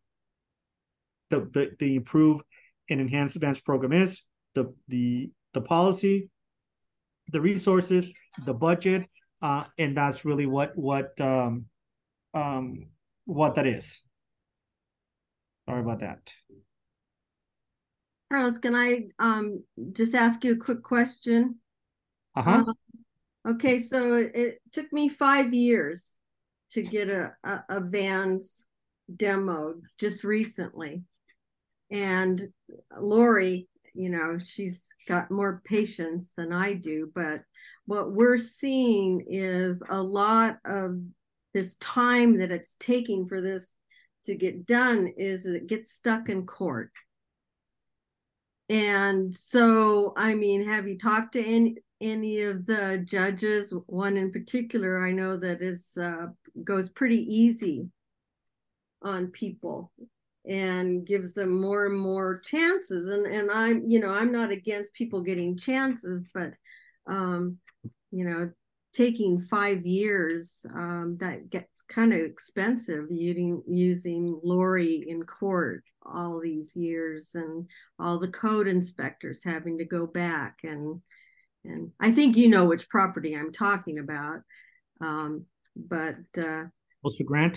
the the, the improve and enhance Advance program is, the the the policy, the resources, the budget, uh, and that's really what what um, um, what that is. Sorry about that. Carlos, can I um just ask you a quick question? Uh-huh. Uh, okay, so it, it took me five years to get a, a, a Vans demo just recently. And Lori, you know, she's got more patience than I do, but what we're seeing is a lot of this time that it's taking for this to get done is it gets stuck in court. And so, I mean, have you talked to any any of the judges? One in particular, I know that is uh, goes pretty easy on people and gives them more and more chances. And and I'm, you know, I'm not against people getting chances, but um, you know, taking five years, um, that gets kind of expensive using using Lori in court all these years, and all the code inspectors having to go back, and and I think you know which property I'm talking about. Um, but uh Coastal Grant?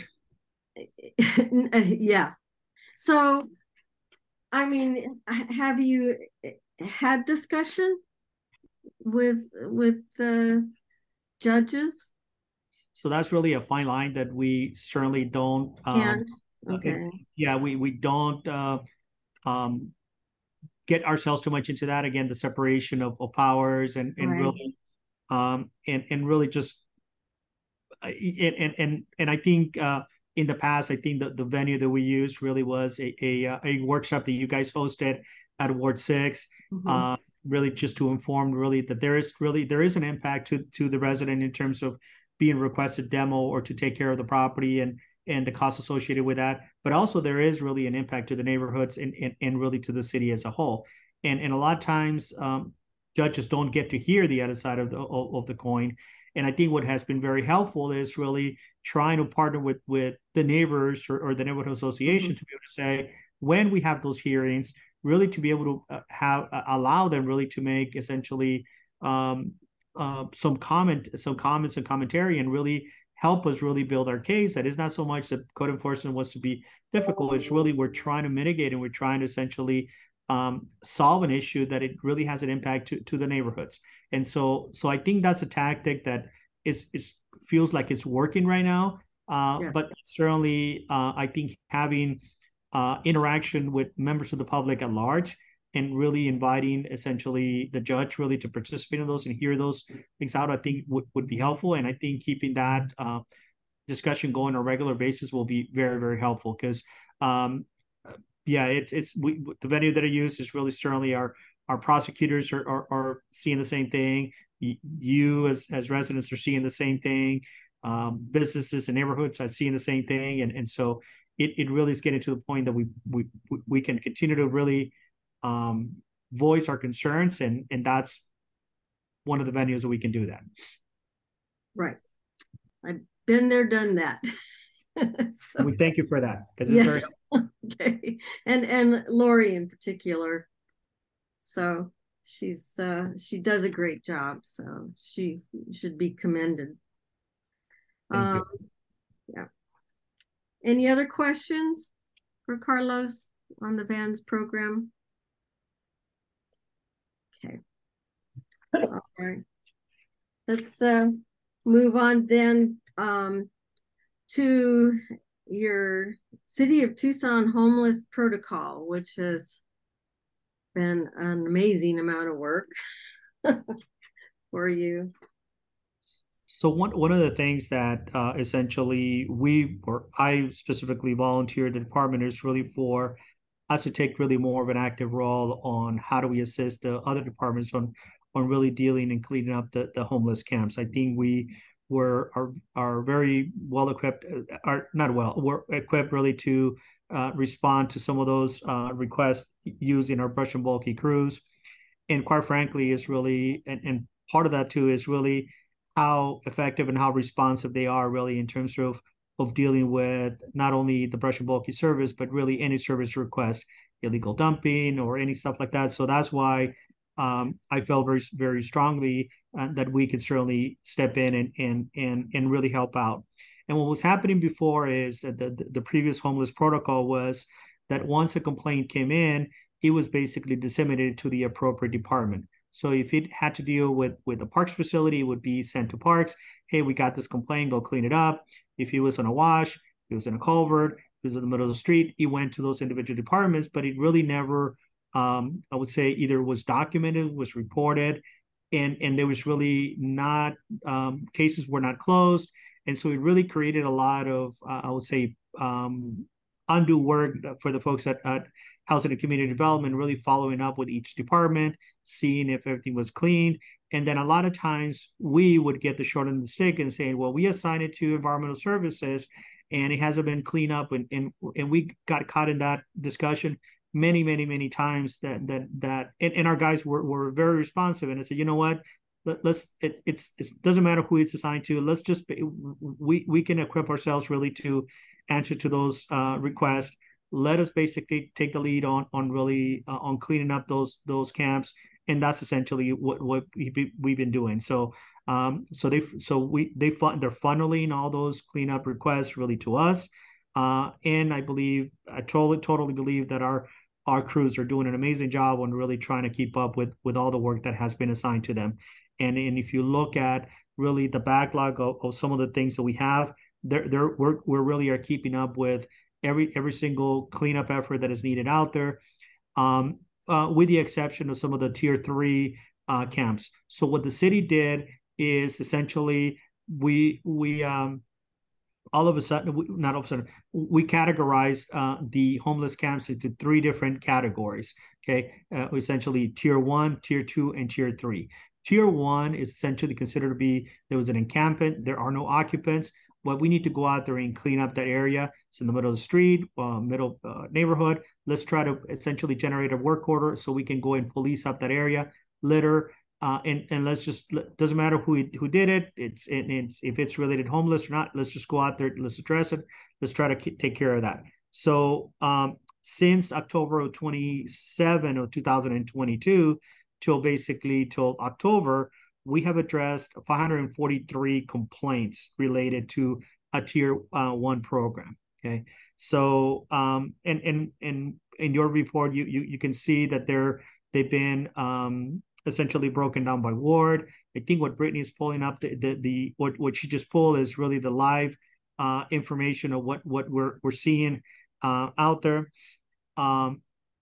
Yeah. So I mean, have you had discussion with with the judges? So that's really a fine line that we certainly don't um And okay. uh, yeah, we we don't uh um get ourselves too much into that. Again, the separation of, of powers, and and Right. really um and and really just and and and, and I think uh in the past, I think that the venue that we used really was a a, a workshop that you guys hosted at Ward Six, Mhm. uh, really just to inform really that there is really there is an impact to to the resident in terms of being requested demo or to take care of the property, and and the costs associated with that. But also there is really an impact to the neighborhoods, and and, and really to the city as a whole. And and a lot of times um, judges don't get to hear the other side of the of, of the coin. And I think what has been very helpful is really trying to partner with with the neighbors, or, or the neighborhood association, mm-hmm. to be able to say, when we have those hearings, really to be able to uh, have uh, allow them really to make essentially um, uh, some comment, some comments and commentary, and really help us really build our case. That is not so much that code enforcement wants to be difficult. It's really we're trying to mitigate, and we're trying to essentially um, solve an issue that it really has an impact to, to the neighborhoods. And so, so I think that's a tactic that is, is feels like it's working right now. Uh, yeah. But certainly, uh, I think having uh, interaction with members of the public at large, and really inviting essentially the judge really to participate in those and hear those things out, I think would, would be helpful. And I think keeping that uh, discussion going on a regular basis will be very, very helpful, because um, yeah, it's it's we, the venue that I use is really certainly our our prosecutors are, are, are seeing the same thing. You as as residents are seeing the same thing. Um, businesses and neighborhoods are seeing the same thing, and and so it it really is getting to the point that we we we can continue to really um, voice our concerns, and and that's one of the venues that we can do that. Right, I've been there, done that. So, we thank you for that, because it's yeah. very okay, and and Lori in particular. So she's uh, she does a great job. So she should be commended. Thank um, you. Yeah. Any other questions for Carlos on the Vans program? Okay. All right. Let's uh, move on then um, to your City of Tucson Homeless Protocol, which has been an amazing amount of work for you. So one one of the things that uh, essentially we, or I specifically volunteered the department, is really for us to take really more of an active role on how do we assist the other departments on on really dealing and cleaning up the, the homeless camps. I think we were are are very well equipped, are not well, we're equipped really to uh, respond to some of those uh, requests using our brush and bulky crews. And quite frankly, is really, and, and part of that too is really how effective and how responsive they are really in terms of of dealing with not only the brush and bulky service, but really any service request, illegal dumping or any stuff like that. So that's why um, I felt very, very strongly uh, that we could certainly step in and and and and really help out. And what was happening before is that the the previous homeless protocol was that once a complaint came in, it was basically disseminated to the appropriate department. So if it had to deal with with a parks facility, it would be sent to parks. Hey, we got this complaint, go clean it up. If it was on a wash, if it was in a culvert, if it was in the middle of the street, it went to those individual departments, but it really never, um, I would say, either was documented, was reported, and and there was really not, um, cases were not closed. And so it really created a lot of, uh, I would say, um, undue work for the folks at, at Housing and Community Development, really following up with each department, seeing if everything was clean. And then a lot of times we would get the short end of the stick and say, well, we assigned it to environmental services and it hasn't been cleaned up. And, and, and we got caught in that discussion many, many, many times that, that, that, and, and our guys were, were very responsive. And I said, you know what, Let, let's, it it's, it doesn't matter who it's assigned to. Let's just, we, we can equip ourselves really to answer to those uh, requests. Let us basically take the lead on on really uh, on cleaning up those those camps, and that's essentially what what we've been doing. So um so they so we they fun they're funneling all those cleanup requests really to us, uh and I believe I totally totally believe that our our crews are doing an amazing job on really trying to keep up with with all the work that has been assigned to them. And and if you look at really the backlog of, of some of the things that we have, they're they're we're we're really are keeping up with every every single cleanup effort that is needed out there, um, uh, with the exception of some of the tier three uh, camps. So what the city did is essentially we we um, all of a sudden, we, not all of a sudden, we categorized uh, the homeless camps into three different categories. Okay, uh, essentially tier one, tier two, and tier three. Tier one is essentially considered to be there was an encampment, there are no occupants. But we need to go out there and clean up that area. It's in the middle of the street, uh, middle uh, neighborhood. Let's try to essentially generate a work order so we can go and police up that area, litter, uh, and and let's just doesn't matter who who did it. It's it, it's if it's related homeless or not. Let's just go out there. Let's address it. Let's try to take care of that. So um, since October of twenty-seven of two thousand twenty-two till basically till October, we have addressed five hundred forty-three complaints related to a tier uh, one program. Okay, so um, and and and in your report, you you you can see that they're they've been um, essentially broken down by ward. I think what Brittany is pulling up the the, the what what she just pulled is really the live uh, information of what what we're we're seeing uh, out there, um,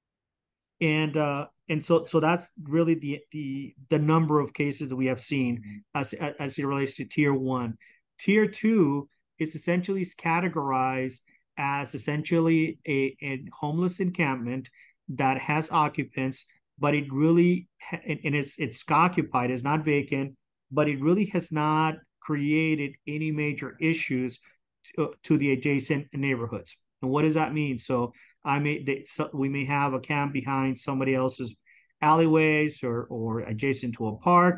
and. Uh, And so, so that's really the the the number of cases that we have seen as as it relates to tier one. Tier two is essentially categorized as essentially a, a homeless encampment that has occupants, but it really and it's it's occupied, it's not vacant, but it really has not created any major issues to, to the adjacent neighborhoods. And what does that mean? So I may they, so we may have a camp behind somebody else's alleyways or or adjacent to a park.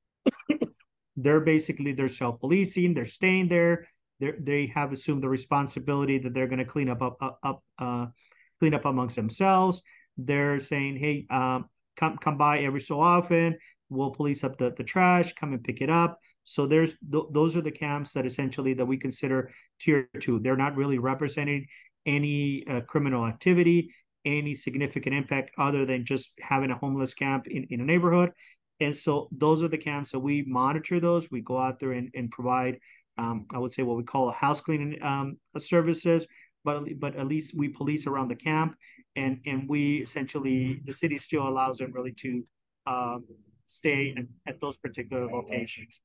They're basically they're self-policing. They're staying there. They they have assumed the responsibility that they're going to clean up up up, up uh, clean up amongst themselves. They're saying, hey, um, come come by every so often. We'll police up the, the trash. Come and pick it up. So there's th- those are the camps that essentially that we consider tier two. They're not really representing any uh, criminal activity, any significant impact other than just having a homeless camp in, in a neighborhood. And so those are the camps that we monitor those. We go out there and, and provide, um, I would say what we call a house cleaning um, services, but, but at least we police around the camp and, and we essentially, the city still allows them really to um, stay at, at those particular locations.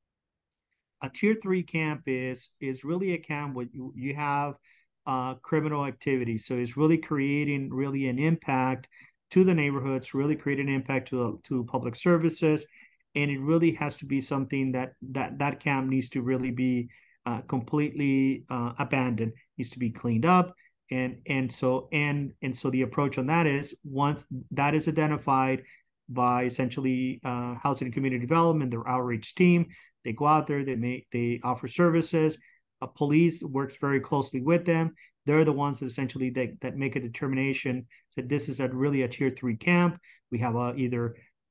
A tier three camp is, is really a camp where you, you have uh, criminal activity. So it's really creating really an impact to the neighborhoods, really creating an impact to, to public services. And it really has to be something that that, that camp needs to really be uh, completely uh, abandoned, needs to be cleaned up. And, and so and and so the approach on that is once that is identified by essentially uh, Housing and Community Development, their outreach team, they go out there, they make they offer services. A police works very closely with them. They're the ones that essentially that, that make a determination that this is a really a tier three camp. We have a, either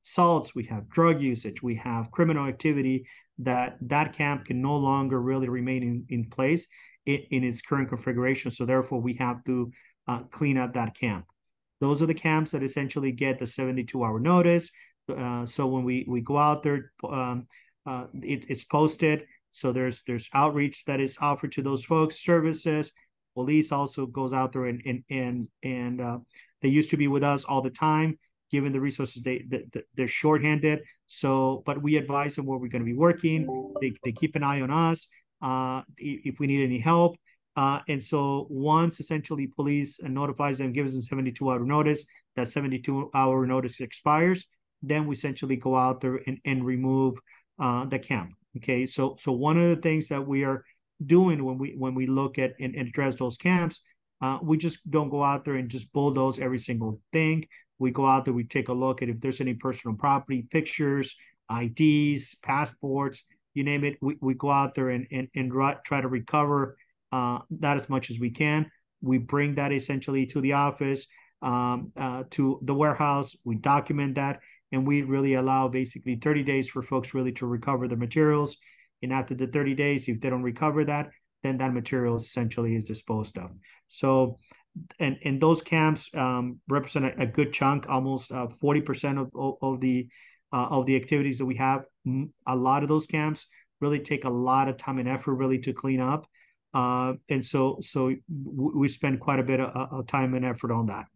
assaults, we have drug usage, we have criminal activity, that that camp can no longer really remain in, in place in, in its current configuration. So therefore, we have to uh, clean up that camp. Those are the camps that essentially get the seventy-two hour notice. Uh, so when we, we go out there, um, uh, it, it's posted. So there's there's outreach that is offered to those folks, services. Police also goes out there and and and and uh, they used to be with us all the time. Given the resources, they, they they're shorthanded. So, but we advise them where we're going to be working. They they keep an eye on us uh, if we need any help. Uh, and so once essentially police notifies them, gives them seventy-two hour notice, that seventy-two hour notice expires, then we essentially go out there and, and remove uh, the camp. Okay, so so one of the things that we are doing when we when we look at and, and address those camps, uh, we just don't go out there and just bulldoze every single thing. We go out there, we take a look at if there's any personal property, pictures, I Ds, passports, you name it. We, we go out there and and, and try to recover uh, that as much as we can. We bring that essentially to the office, um, uh, to the warehouse. We document that, and we really allow basically thirty days for folks really to recover the materials. And after the thirty days, if they don't recover that, then that material essentially is disposed of. So, and, and those camps um, represent a, a good chunk, almost uh, forty percent of, of, of the uh, of the activities that we have. A lot of those camps really take a lot of time and effort really to clean up. Uh, and so, so we spend quite a bit of, of time and effort on that.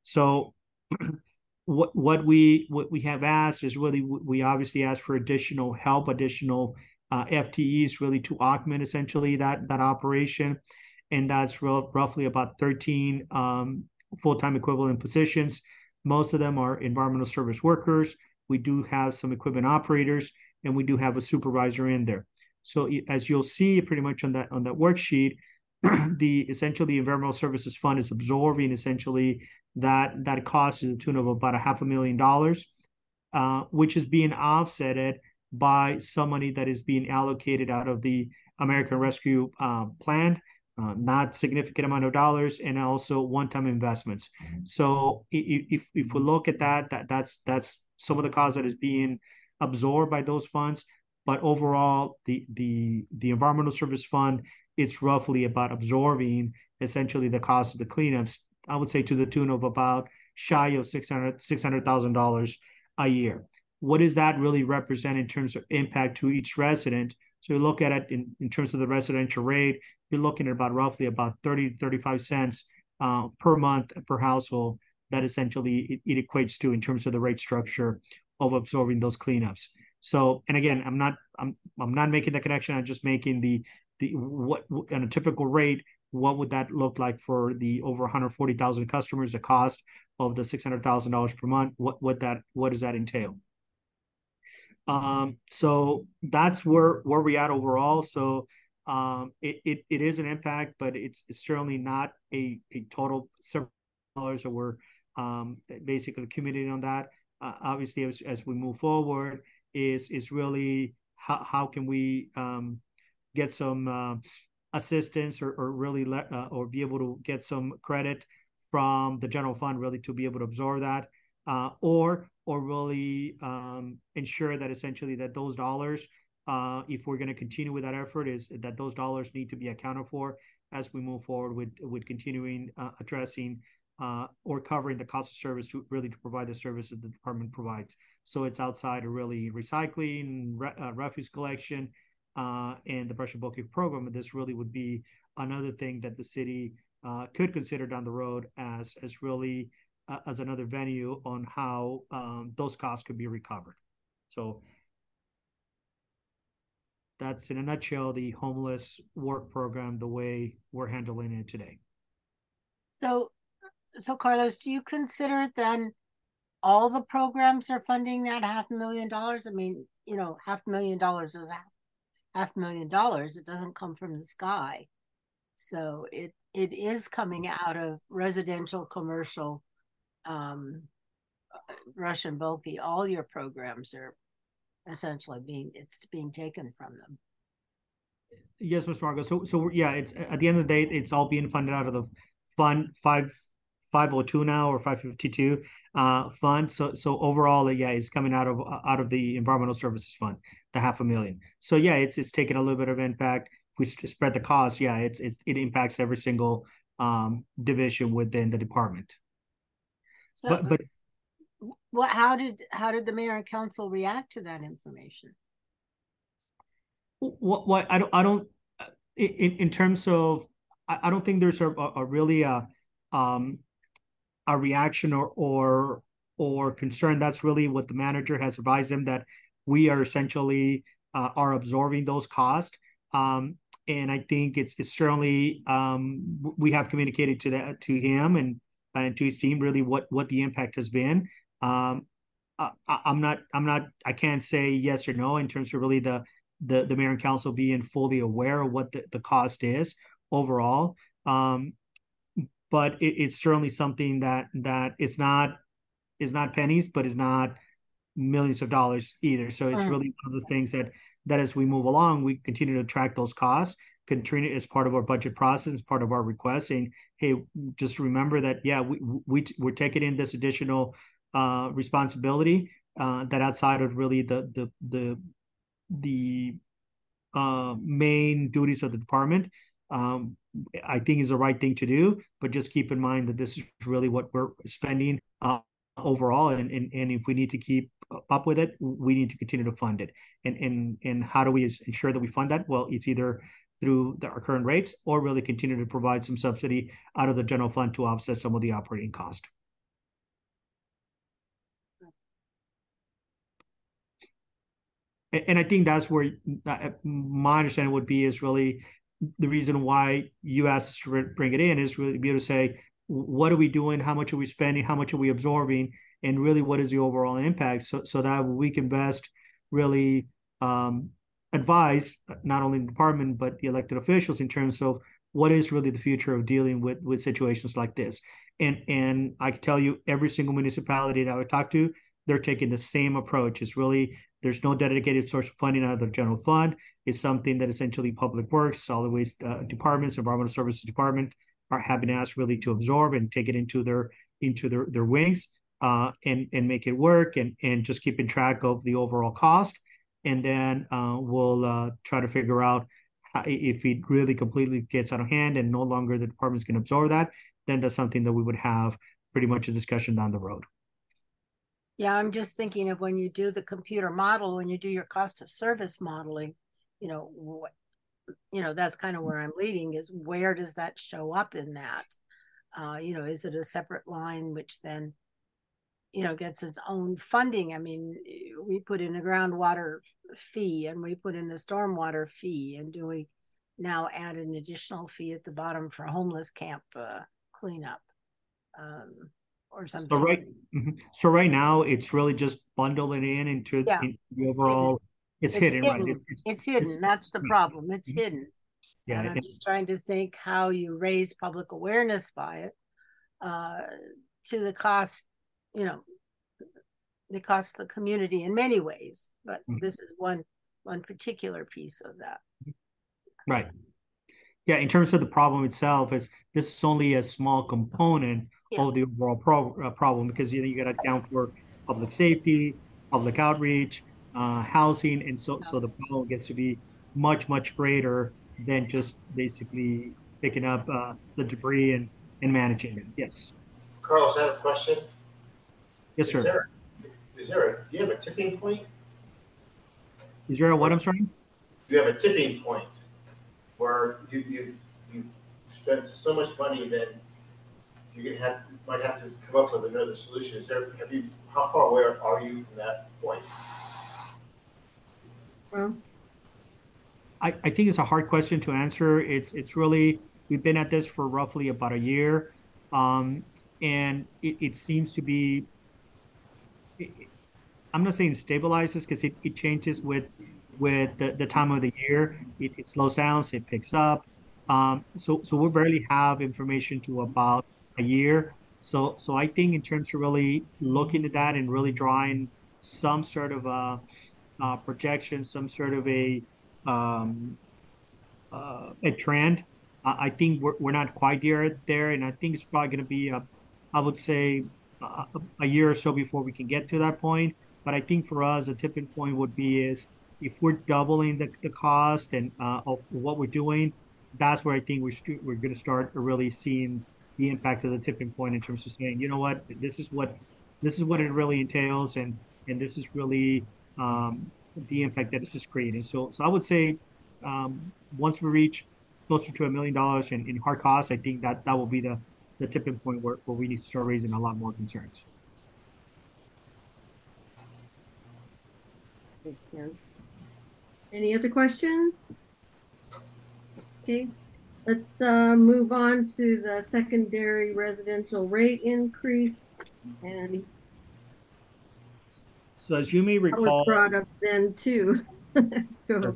So what, what we, what we have asked is really, we obviously ask for additional help, additional uh, F T Es really to augment essentially that, that operation. And that's real, roughly about thirteen um, full-time equivalent positions. Most of them are environmental service workers. We do have some equipment operators, and we do have a supervisor in there. So as you'll see pretty much on that on that worksheet, the essentially environmental services fund is absorbing essentially that that cost to the tune of about a half a million dollars, uh, which is being offsetted by some money that is being allocated out of the American Rescue uh, Plan, uh, not significant amount of dollars, and also one-time investments. So if if we look at that, that that's that's some of the cost that is being absorbed by those funds. But overall, the the the environmental service fund, it's roughly about absorbing essentially the cost of the cleanups. I would say to the tune of about shy of six hundred thousand dollars a year. What does that really represent in terms of impact to each resident? So you look at it in, in terms of the residential rate, you're looking at about roughly about thirty to thirty-five cents uh, per month per household. That essentially it, it equates to in terms of the rate structure of absorbing those cleanups. So, and again, I'm not, I'm, I'm not making the connection. I'm just making the, the, what on a typical rate, what would that look like for the over one hundred forty thousand customers, the cost of the six hundred thousand dollars per month? What, what that, what does that entail? Um, so that's where, where we at overall. So, um, it, it, it is an impact, but it's, it's certainly not a, a total several dollars that we're, um, basically accumulating on that. Uh, obviously, as, as we move forward, is is really how, how can we um, get some uh, assistance or, or really let uh, or be able to get some credit from the general fund really to be able to absorb that uh, or or really um, ensure that essentially that those dollars, uh, if we're going to continue with that effort, is that those dollars need to be accounted for as we move forward with with continuing uh, addressing uh, or covering the cost of service to really to provide the services the department provides. So it's outside of really recycling, re uh, refuse collection, uh, and the brush and bulky program. And this really would be another thing that the city uh, could consider down the road as, as really uh, as another venue on how um, those costs could be recovered. So that's in a nutshell, the homeless work program, the way we're handling it today. So, so Carlos, do you consider then all the programs are funding that half a million dollars? I mean, you know, half a million dollars is half, half a million dollars. It doesn't come from the sky. So it it is coming out of residential, commercial, um, brush and bulky. All your programs are essentially being, it's being taken from them. Yes, Miz Margo. So, so yeah, it's at the end of the day, it's all being funded out of the fund five five oh two now or five fifty-two uh, fund. So so overall, yeah, it's coming out of out of the environmental services fund, the half a million. So yeah, it's it's taken a little bit of impact. If we spread the cost, yeah, it's it's it impacts every single um, division within the department. So, but but what? How did how did the mayor and council react to that information? What what I don't I don't in in terms of I, I don't think there's a, a really a um a reaction or or or concern. That's really what the manager has advised them, that we are essentially uh, are absorbing those costs. Um, and I think it's it's certainly um, we have communicated to that to him and and to his team really what what the impact has been. Um, I, I'm not I'm not I can't say yes or no in terms of really the the the mayor and council being fully aware of what the, the cost is overall. Um, but it, it's certainly something that that is not is not pennies, but is not millions of dollars either. So it's really one of the things that that as we move along, we continue to track those costs, continue as part of our budget process, as part of our request, saying, hey, just remember that, yeah, we, we we're taking in this additional uh, responsibility uh, that outside of really the the the the uh, main duties of the department. Um, I think is the right thing to do, but just keep in mind that this is really what we're spending uh, overall, and, and and if we need to keep up with it, we need to continue to fund it. And and and how do we ensure that we fund that? Well, it's either through the, our current rates or really continue to provide some subsidy out of the general fund to offset some of the operating cost. And, and I think that's where uh, my understanding would be is really the reason why you asked us to bring it in is really to be able to say, what are we doing? How much are we spending? How much are we absorbing? And really, what is the overall impact? So, so that we can best really um, advise not only the department, but the elected officials in terms of what is really the future of dealing with, with situations like this. And, and I can tell you, every single municipality that I would talk to, they're taking the same approach. It's really, there's no dedicated source of funding out of the general fund. It's something that essentially Public Works, Solid Waste uh, departments, Environmental Services Department are have been asked really to absorb and take it into their into their, their wings uh, and and make it work, and and just keeping track of the overall cost. And then uh, we'll uh, try to figure out how, if it really completely gets out of hand and no longer the departments can absorb that, then that's something that we would have pretty much a discussion down the road. Yeah, I'm just thinking of when you do the computer model, when you do your cost of service modeling, you know, what, you know, that's kind of where I'm leading is where does that show up in that? Uh, you know, is it a separate line, which then, you know, gets its own funding? I mean, we put in a groundwater fee and we put in a stormwater fee, and do we now add an additional fee at the bottom for homeless camp uh, cleanup? Um, or something. So right, so right now it's really just bundling in into, yeah, into the overall. It's, it's hidden, hidden, right? It's, it's, it's hidden. That's the problem. It's mm-hmm. hidden. Yeah, and I'm it, just trying to think how you raise public awareness by it uh, to the cost. You know, it costs the community in many ways, but mm-hmm. this is one one particular piece of that. Right. Yeah, in terms of the problem itself, is this is only a small component yeah. of the overall pro uh, problem, because you know you got to account for public safety, public outreach, uh, housing, and so so the problem gets to be much much greater than just basically picking up uh, the debris and and managing it. Yes. Carlos, I have a question. Yes, sir. Is there, is there a, do you have a tipping point? Is there a what? I'm sorry. Do you have a tipping point where you you you spend so much money that you're gonna have might have to come up with another solution? Is there? Have you? How far away are you from that point? Well, I, I think it's a hard question to answer. It's it's really, we've been at this for roughly about a year, um, and it, it seems to be. It, I'm not saying stabilizes, because it, it changes with with the, the time of the year. It, it slows down, it picks up. Um, so so we barely have information to about a year. So so I think in terms of really looking at that and really drawing some sort of a, a projection, some sort of a um, uh, a trend, uh, I think we're we're not quite there there, and I think it's probably going to be a I would say uh, a year or so before we can get to that point. But I think for us, a tipping point would be is if we're doubling the, the cost and uh, of what we're doing, that's where I think we're, we're going to start really seeing the impact of the tipping point in terms of saying, you know what, this is what this is what it really entails, and and this is really um, the impact that this is creating. So, so I would say um, once we reach closer to a million dollars in, in hard costs, I think that that will be the the tipping point where, where we need to start raising a lot more concerns. Makes sense. Any other questions? Okay, let's uh, move on to the secondary residential rate increase. And so as you may recall, that was brought up then too. Go.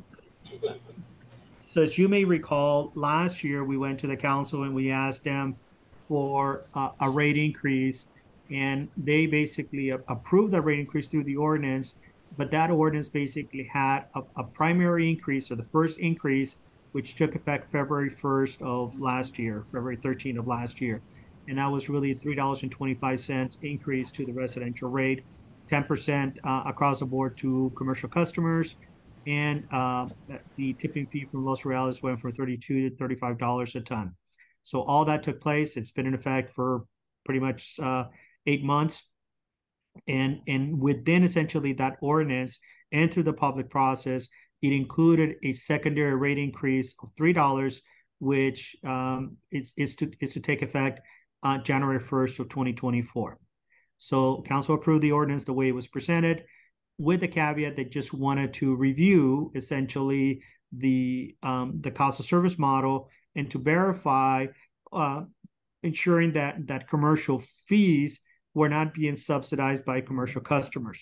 So as you may recall, last year we went to the council and we asked them for uh, a rate increase, and they basically approved the rate increase through the ordinance. But that ordinance basically had a, a primary increase, or the first increase, which took effect February first of last year, February thirteenth of last year. And that was really a three dollars and twenty-five cents increase to the residential rate, ten percent uh, across the board to commercial customers. And uh, the tipping fee from Los Reales went from thirty-two to thirty-five dollars a ton. So all that took place. It's been in effect for pretty much uh, eight months. And, and within essentially that ordinance and through the public process, it included a secondary rate increase of three dollars, which um, is, is, to, is to take effect on January first of twenty twenty-four. So council approved the ordinance the way it was presented, with the caveat that just wanted to review essentially the um, the cost of service model and to verify uh, ensuring that that commercial fees were not being subsidized by commercial customers.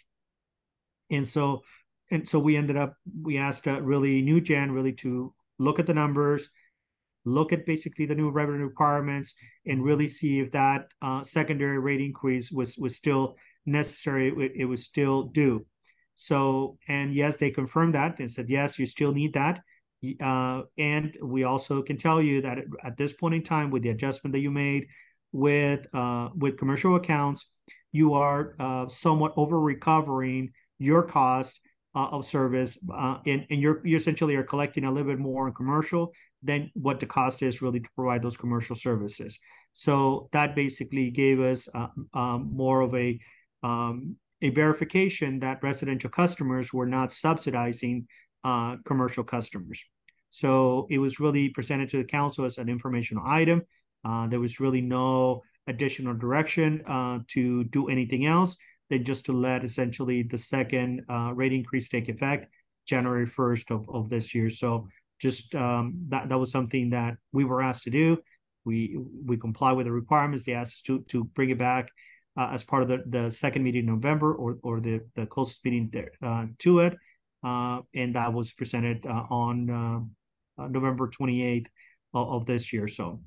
And so and so we ended up, we asked uh, really New Gen really to look at the numbers, look at basically the new revenue requirements, and really see if that uh, secondary rate increase was was still necessary, it, it was still due. So, and yes, they confirmed that and said, yes, you still need that. Uh, and we also can tell you that at this point in time, with the adjustment that you made with uh, with commercial accounts, you are uh, somewhat over recovering your cost uh, of service, uh, and, and you're, you essentially are collecting a little bit more on commercial than what the cost is really to provide those commercial services. So that basically gave us uh, um, more of a um, a verification that residential customers were not subsidizing uh, commercial customers. So it was really presented to the council as an informational item. Uh, there was really no additional direction uh, to do anything else than just to let essentially the second uh, rate increase take effect January first of, of this year. So just um, that, that was something that we were asked to do. We, we comply with the requirements. They asked us to, to bring it back Uh, as part of the, the second meeting in November, or or the, the closest meeting there, uh, to it. Uh, and that was presented uh, on uh, uh, November twenty-eighth of, of this year. So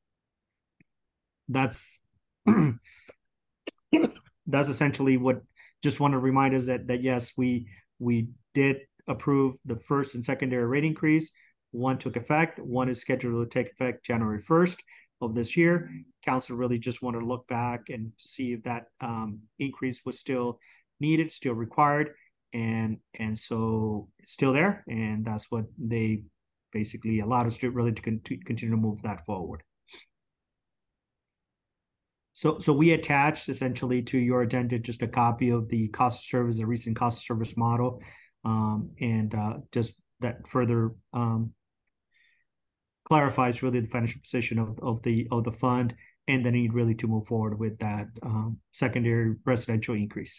that's that's essentially what, just want to remind us that that yes, we we did approve the first and secondary rate increase. One took effect, one is scheduled to take effect January first of this year. Council really just wanted to look back and to see if that um, increase was still needed, still required, and and so it's still there, and that's what they basically allowed us to really to, con to continue to move that forward. So so we attached essentially to your agenda just a copy of the cost of service, the recent cost of service model, um, and uh, just that further um, clarifies really the financial position of, of the of the fund and the need really to move forward with that um, secondary residential increase.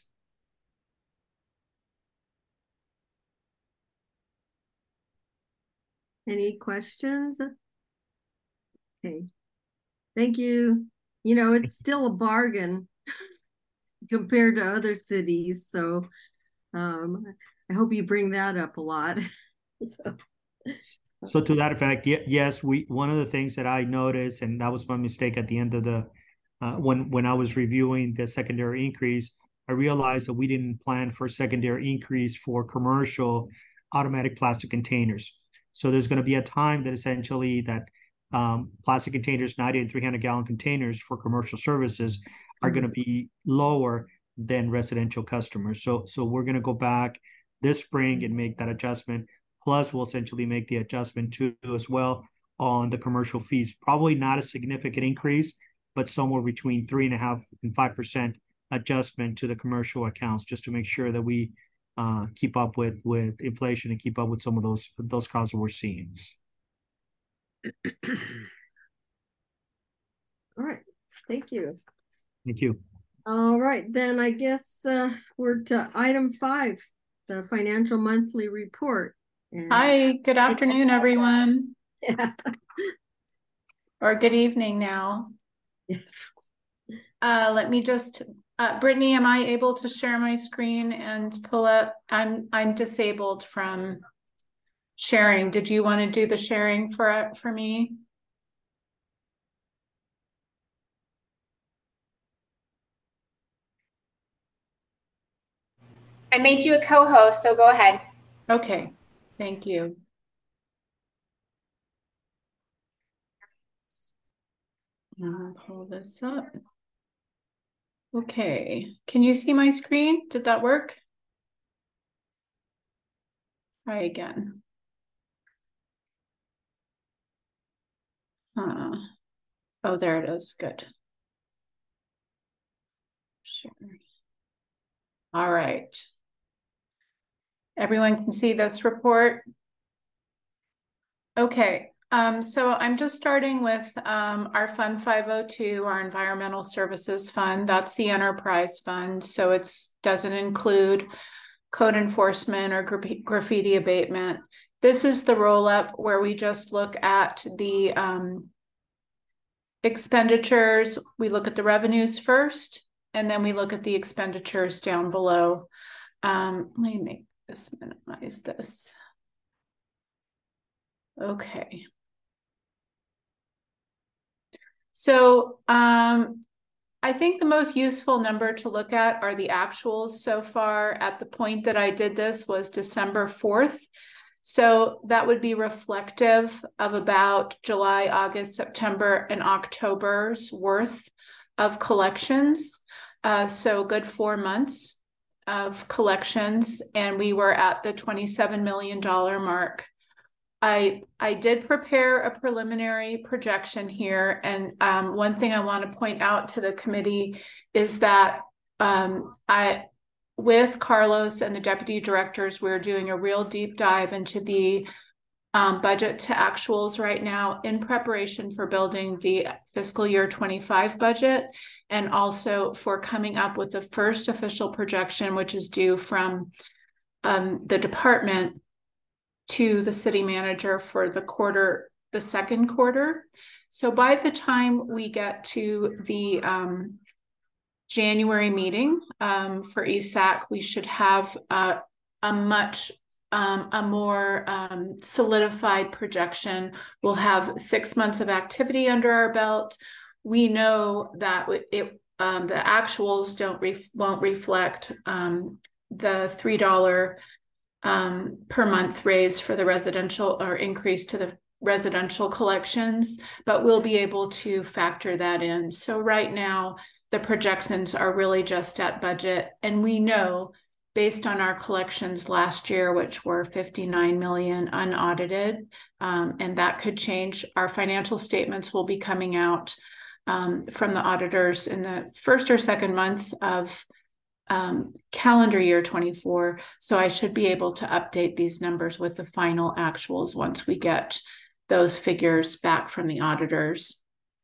Any questions? Okay, thank you. You know, it's still a bargain compared to other cities, so um, I hope you bring that up a lot. so. So to that effect, yes, we one of the things that I noticed, and that was my mistake at the end of the uh, when when I was reviewing the secondary increase, I realized that we didn't plan for secondary increase for commercial automatic plastic containers. So there's going to be a time that essentially that um, plastic containers, ninety and three hundred gallon containers for commercial services are going to be lower than residential customers. So, so we're going to go back this spring and make that adjustment. Plus, we'll essentially make the adjustment too as well on the commercial fees. Probably not a significant increase, but somewhere between three and a half and five percent adjustment to the commercial accounts, just to make sure that we uh, keep up with with inflation and keep up with some of those those costs that we're seeing. All right, thank you. Thank you. All right, then I guess uh, we're to item five, the financial monthly report. And hi, good afternoon, everyone. Yeah. Or good evening now. Yes. Uh, let me just, uh, Brittany, am I able to share my screen and pull up? I'm I'm disabled from sharing. Did you want to do the sharing for for me? I made you a co-host, so go ahead. Okay, thank you. I'll pull this up. Okay, can you see my screen? Did that work? Try again. Uh, oh, there it is. Good. Sure. All right. Everyone can see this report. Okay, um, so I'm just starting with um, our Fund five oh two, our Environmental Services Fund. That's the enterprise fund, so it doesn't include code enforcement or gra graffiti abatement. This is the roll-up where we just look at the um, expenditures. We look at the revenues first, and then we look at the expenditures down below. Um, let me make this minimize this. Okay. So um, I think the most useful number to look at are the actuals so far. At the point that I did this was December fourth. So that would be reflective of about July, August, September, and October's worth of collections. Uh, so good four months of collections, and we were at the twenty-seven million dollar mark. I, I did prepare a preliminary projection here, and um, one thing I want to point out to the committee is that um, I, with Carlos and the deputy directors, we're doing a real deep dive into the um, budget to actuals right now in preparation for building the fiscal year twenty-five budget, and also for coming up with the first official projection, which is due from um, the department to the city manager for the quarter, the second quarter. So by the time we get to the um, January meeting um, for E S A C, we should have uh, a much Um, a more um, solidified projection. We'll have six months of activity under our belt. We know that it um, the actuals don't ref won't reflect um, the three dollar um, per month raise for the residential or increase to the residential collections, but we'll be able to factor that in. So right now, the projections are really just at budget, and we know, based on our collections last year, which were fifty-nine million unaudited, um, and that could change. Our financial statements will be coming out um, from the auditors in the first or second month of um, calendar year twenty-four. So I should be able to update these numbers with the final actuals once we get those figures back from the auditors.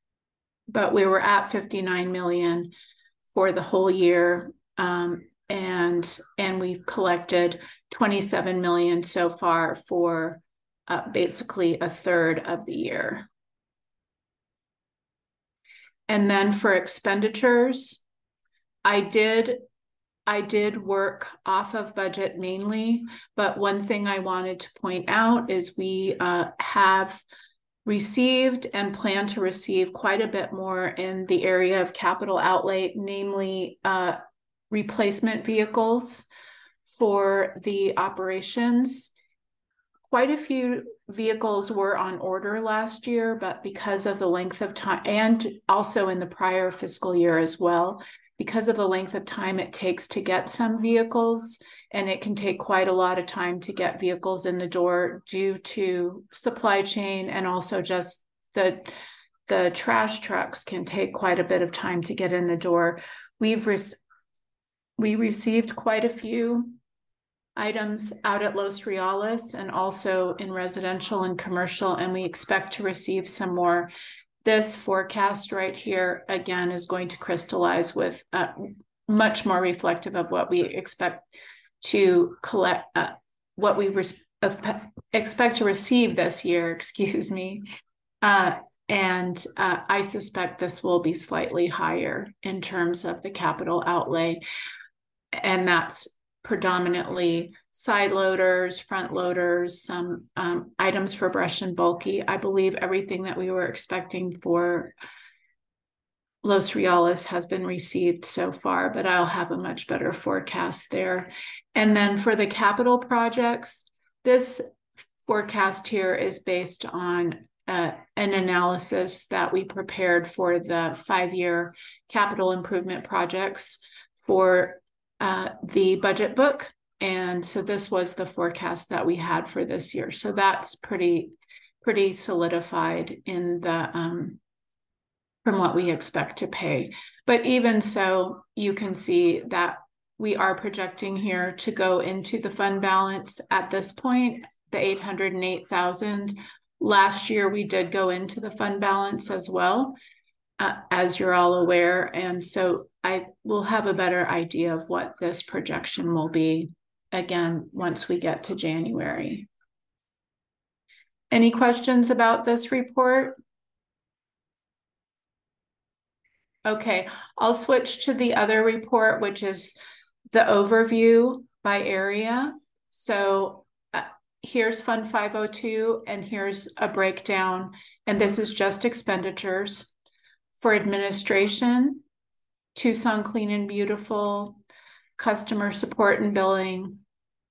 But we were at fifty-nine million for the whole year. Um, And, and we've collected twenty-seven million so far for uh, basically a third of the year. And then for expenditures, I did, I did work off of budget mainly, but one thing I wanted to point out is we uh, have received and plan to receive quite a bit more in the area of capital outlay, namely uh, replacement vehicles for the operations. quite a few vehicles were on order last year, but because of the length of time, and also in the prior fiscal year as well, because of the length of time it takes to get some vehicles, and it can take quite a lot of time to get vehicles in the door due to supply chain, and also just the the trash trucks can take quite a bit of time to get in the door. We've re we received quite a few items out at Los Reales and also in residential and commercial, and we expect to receive some more. This forecast right here, again, is going to crystallize with uh, much more reflective of what we expect to collect, uh, what we expect to receive this year, excuse me. Uh, and uh, I suspect this will be slightly higher in terms of the capital outlay. And that's predominantly side loaders, front loaders, some um, items for brush and bulky. I believe everything that we were expecting for Los Reales has been received so far, but I'll have a much better forecast there. And then for the capital projects, this forecast here is based on uh, an analysis that we prepared for the five-year capital improvement projects for uh, the budget book. And so this was the forecast that we had for this year. So that's pretty, pretty solidified in the, um, from what we expect to pay. But even so, you can see that we are projecting here to go into the fund balance at this point, the eight hundred eight thousand. Last year, we did go into the fund balance as well, uh, as you're all aware. And so I will have a better idea of what this projection will be again once we get to January. Any questions about this report? Okay, I'll switch to the other report, which is the overview by area. So uh, here's Fund five oh two, and here's a breakdown, and this is just expenditures. For administration, Tucson Clean and Beautiful, customer support and billing,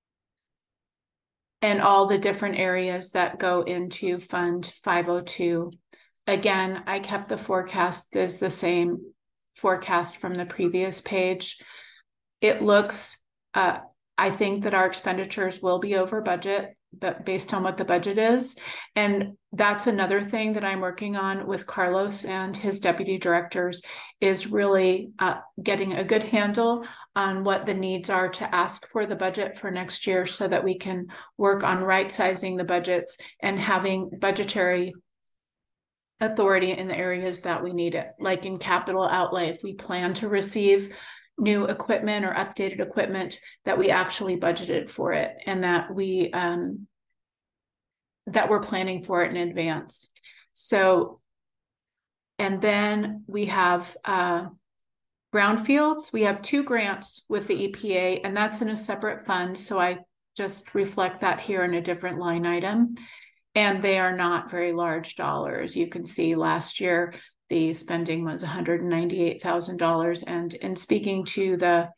and all the different areas that go into Fund five oh two. Again, I kept the forecast as the same forecast from the previous page. It looks, uh, I think that our expenditures will be over budget, but based on what the budget is. And that's another thing that I'm working on with Carlos and his deputy directors, is really uh, getting a good handle on what the needs are to ask for the budget for next year, so that we can work on right sizing the budgets and having budgetary authority in the areas that we need it, like in capital outlay. If we plan to receive new equipment or updated equipment, that we actually budgeted for it, and that we um, that we're planning for it in advance. So, and then we have uh, brownfields. We have two grants with the E P A, and that's in a separate fund. So I just reflect that here in a different line item. And they are not very large dollars. You can see last year, the spending was one hundred ninety-eight thousand dollars. And in speaking to the,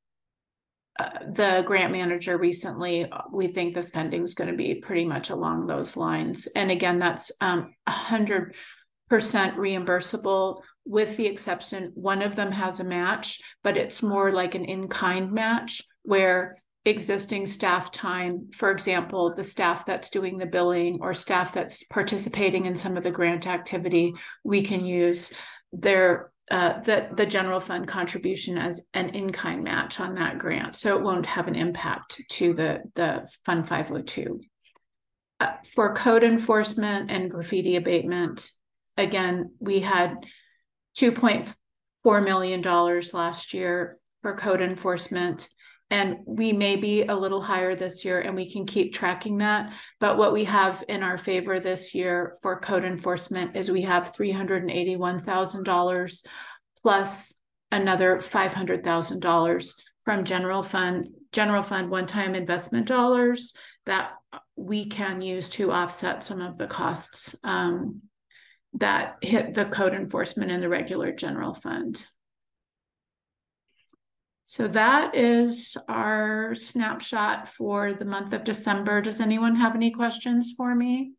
uh, the grant manager recently, we think the spending is going to be pretty much along those lines. And again, that's um, one hundred percent reimbursable, with the exception, one of them has a match, but it's more like an in-kind match, where existing staff time, for example, the staff that's doing the billing or staff that's participating in some of the grant activity, we can use their uh, the, the general fund contribution as an in-kind match on that grant. So it won't have an impact to the, the Fund five oh two. Uh, for code enforcement and graffiti abatement, again, we had two point four million dollars last year for code enforcement. And we may be a little higher this year, and we can keep tracking that. But what we have in our favor this year for code enforcement is we have three hundred eighty-one thousand dollars plus another five hundred thousand dollars from general fund, general fund one-time investment dollars that we can use to offset some of the costs um, that hit the code enforcement and the regular general fund. So that is our snapshot for the month of December. Does anyone have any questions for me?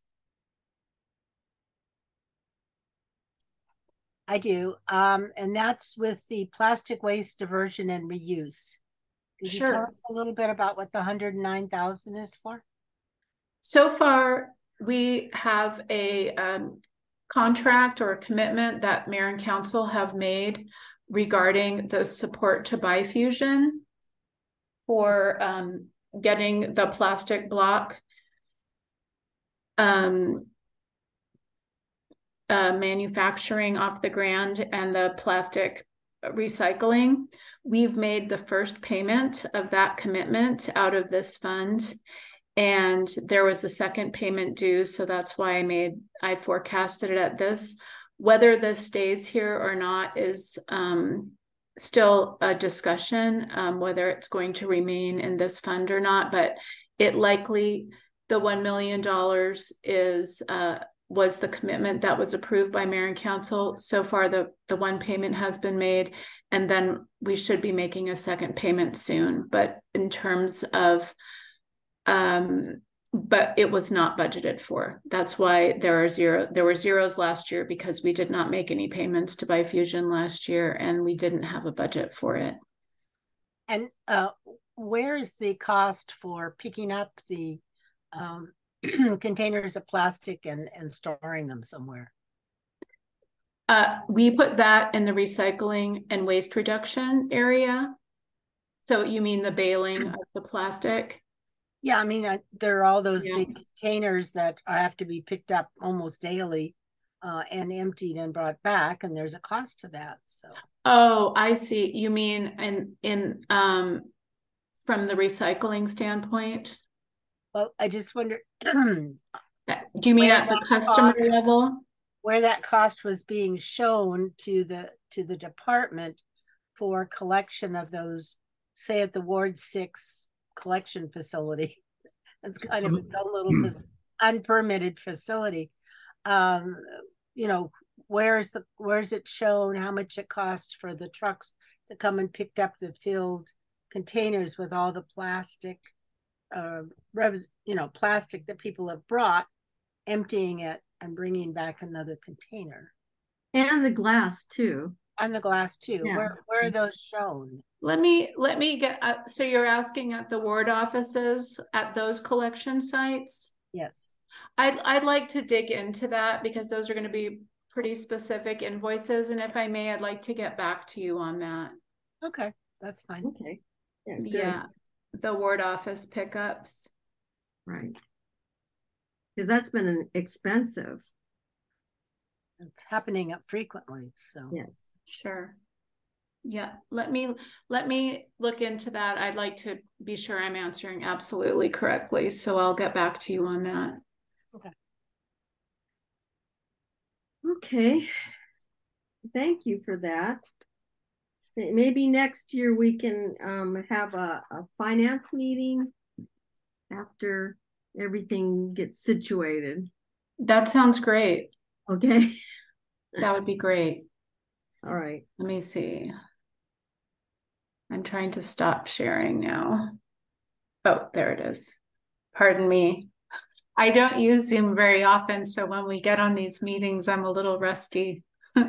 I do. Um, and that's with the plastic waste diversion and reuse. Could you tell Sure. us a little bit about what the one hundred nine thousand is for? So far, we have a um, contract or a commitment that mayor and council have made regarding the support to Bifusion for um, getting the plastic block um, uh, manufacturing off the ground and the plastic recycling. We've made the first payment of that commitment out of this fund. And there was a second payment due. So that's why I made, I forecasted it at this. Whether this stays here or not is um, still a discussion, um, whether it's going to remain in this fund or not, but it likely, the one million dollars is, uh, was the commitment that was approved by mayor and council. So far, the, the one payment has been made, and then we should be making a second payment soon. But in terms of, um, but it was not budgeted for. That's why there are zero, there were zeros last year, because we did not make any payments to Bifusion last year, and we didn't have a budget for it. And uh, where is the cost for picking up the um, containers of plastic and, and storing them somewhere? Uh, we put that in the recycling and waste reduction area. So you mean the baling of the plastic? Yeah, I mean, uh, there are all those Yeah. big containers that have to be picked up almost daily uh, and emptied and brought back, and there's a cost to that. So. Oh, I see. You mean in in um from the recycling standpoint? Well, I just wonder. Do you mean at the customer cost, level? Where that cost was being shown to the to the department for collection of those, say at the Ward Six collection facility. It's kind of its own little unpermitted facility. Um, you know, where's the where's it shown how much it costs for the trucks to come and pick up the filled containers with all the plastic, uh, you know, plastic that people have brought, emptying it and bringing back another container. And the glass too. And the glass too. Yeah. Where where are those shown? Let me let me get uh, so you're asking at the ward offices at those collection sites? Yes. I'd I'd like to dig into that, because those are going to be pretty specific invoices, and if I may, I'd like to get back to you on that. Okay, that's fine. Okay. Yeah, good. Yeah, the ward office pickups. Right. Because that's been an expensive. It's happening up frequently, so. Yes. Sure. Yeah, let me let me look into that. I'd like to be sure I'm answering absolutely correctly, so I'll get back to you on that. Okay. Okay. Thank you for that. Maybe next year we can um, have a, a finance meeting after everything gets situated. That sounds great. Okay. That would be great. All right. Let me see. I'm trying to stop sharing now. Oh, there it is. Pardon me. I don't use Zoom very often, so when we get on these meetings, I'm a little rusty.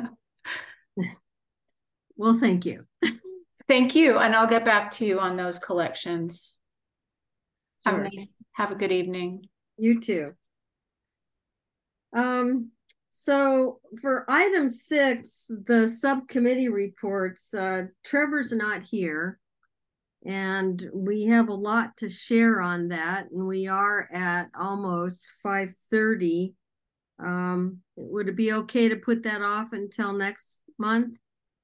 Well, thank you. Thank you, and I'll get back to you on those collections. Sure. Have a nice, have a good evening. You too. Um, so for item six, the subcommittee reports, uh, Trevor's not here, and we have a lot to share on that, and we are at almost five thirty. Um, would it be okay to put that off until next month?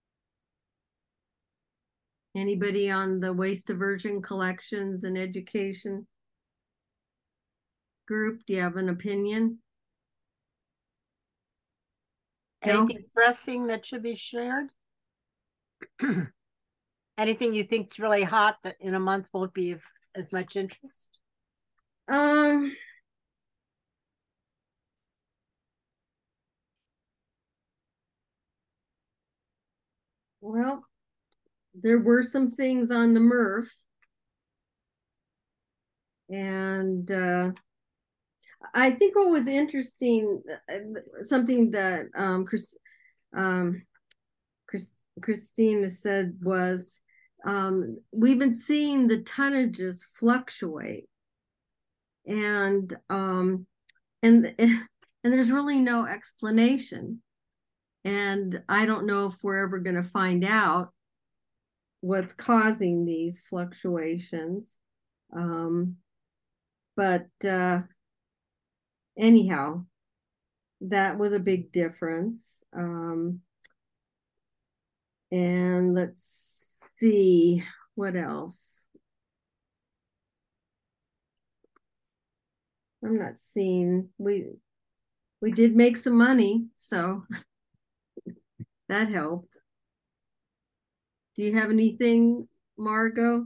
Anybody on the waste diversion collections and education group? Do you have an opinion? Anything no? pressing that should be shared? Anything you think's really hot that in a month won't be of as much interest? Um, well, there were some things on the M R F. And uh, I think what was interesting, uh, something that um, Chris, um, Chris, Christina said was, um, we've been seeing the tonnages fluctuate, and um, and and there's really no explanation. And I don't know if we're ever going to find out what's causing these fluctuations. Um, but uh, anyhow, that was a big difference. Um, and let's see what else. I'm not seeing, we we did make some money, so that helped. Do you have anything, Margot?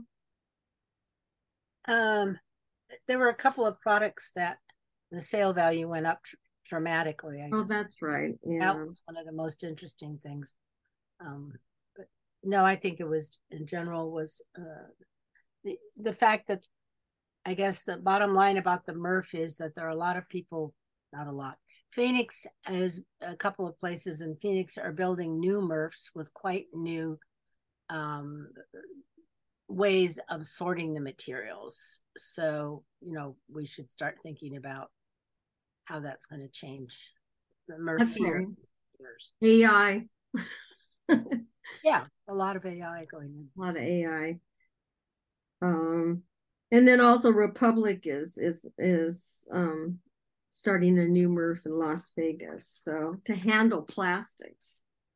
Um, there were a couple of products that the sale value went up dramatically. I Oh, guess. that's right. Yeah. That was one of the most interesting things. Um, but no, I think it was in general was uh, the the fact that I guess the bottom line about the M R F is that there are a lot of people, not a lot. Phoenix has a couple of places in Phoenix are building new M R Fs with quite new um, ways of sorting the materials. So, you know, we should start thinking about how that's going to change the M R F That's here. right. A I. Yeah, a lot of A I going in. A lot of A I. Um, and then also Republic is is is um starting a new M R F in Las Vegas, so to handle plastics.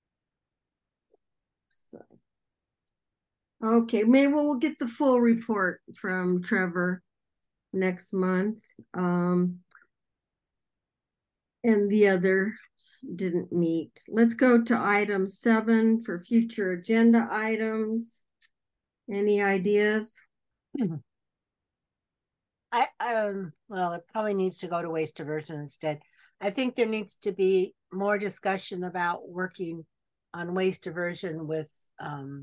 So okay, maybe we'll get the full report from Trevor next month. Um, and the others didn't meet. Let's go to item seven for future agenda items. Any ideas? I um well, it probably needs to go to waste diversion instead. I think there needs to be more discussion about working on waste diversion with um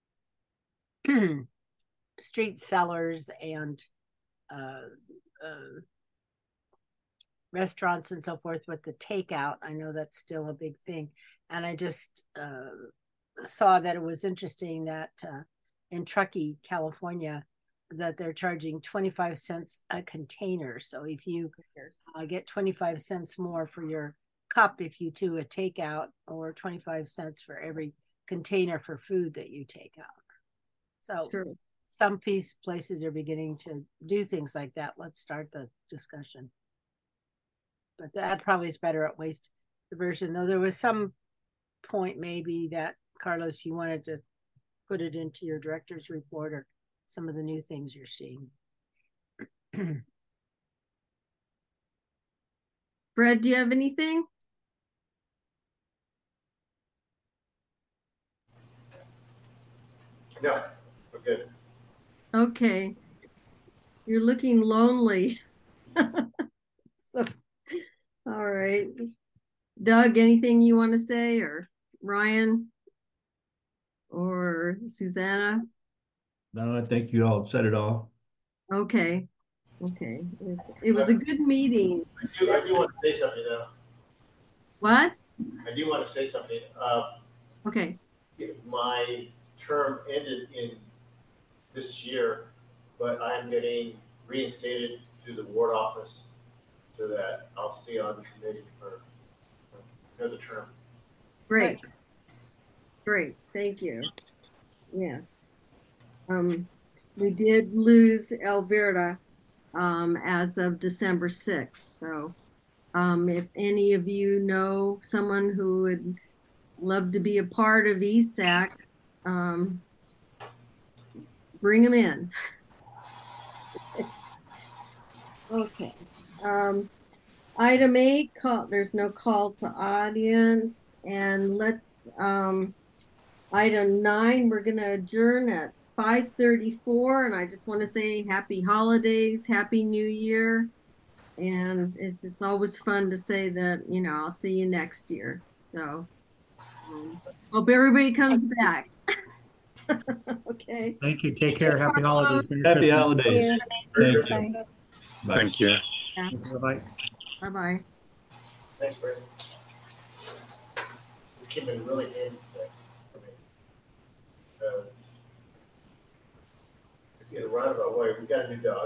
street sellers and uh, uh restaurants and so forth with the takeout. I know that's still a big thing. And I just uh saw that it was interesting that uh, in Truckee, California, that they're charging twenty-five cents a container. So if you uh, get twenty-five cents more for your cup if you do a takeout, or twenty-five cents for every container for food that you take out. So sure. Some piece places are beginning to do things like that. Let's start the discussion. But that probably is better at waste diversion, though there was some point maybe that, Carlos, you wanted to put it into your director's report or some of the new things you're seeing. Brad, do you have anything? No, we're good. Okay. You're looking lonely. So, all right. Doug, anything you want to say, or Ryan or Susanna? No, I think you all said it all. Okay. Okay. It, it was a good meeting. I do, I do want to say something though. What? I do want to say something. Uh, okay. My term ended in this year, but I'm getting reinstated through the ward office so that I'll stay on the committee for another term. Great. Great. Thank you. Yes. Um, we did lose Elvira um, as of December sixth. So um, if any of you know someone who would love to be a part of E S A C, um, bring them in. Okay. Um, item eight, call, there's no call to audience. And let's, um, item nine, we're going to adjourn at five thirty-four. And I just want to say happy holidays, happy new year. And it, it's always fun to say that, you know, I'll see you next year. So um, hope everybody comes back. Okay. Thank you. Take care. Happy holidays. Merry Happy Christmas. holidays. Merry Thank you. Christmas. Bye. Thank you. Bye-bye. Bye-bye. Thanks, Brandon. This came in really handy today for me. Because, to get a roundabout way, we got a new dog.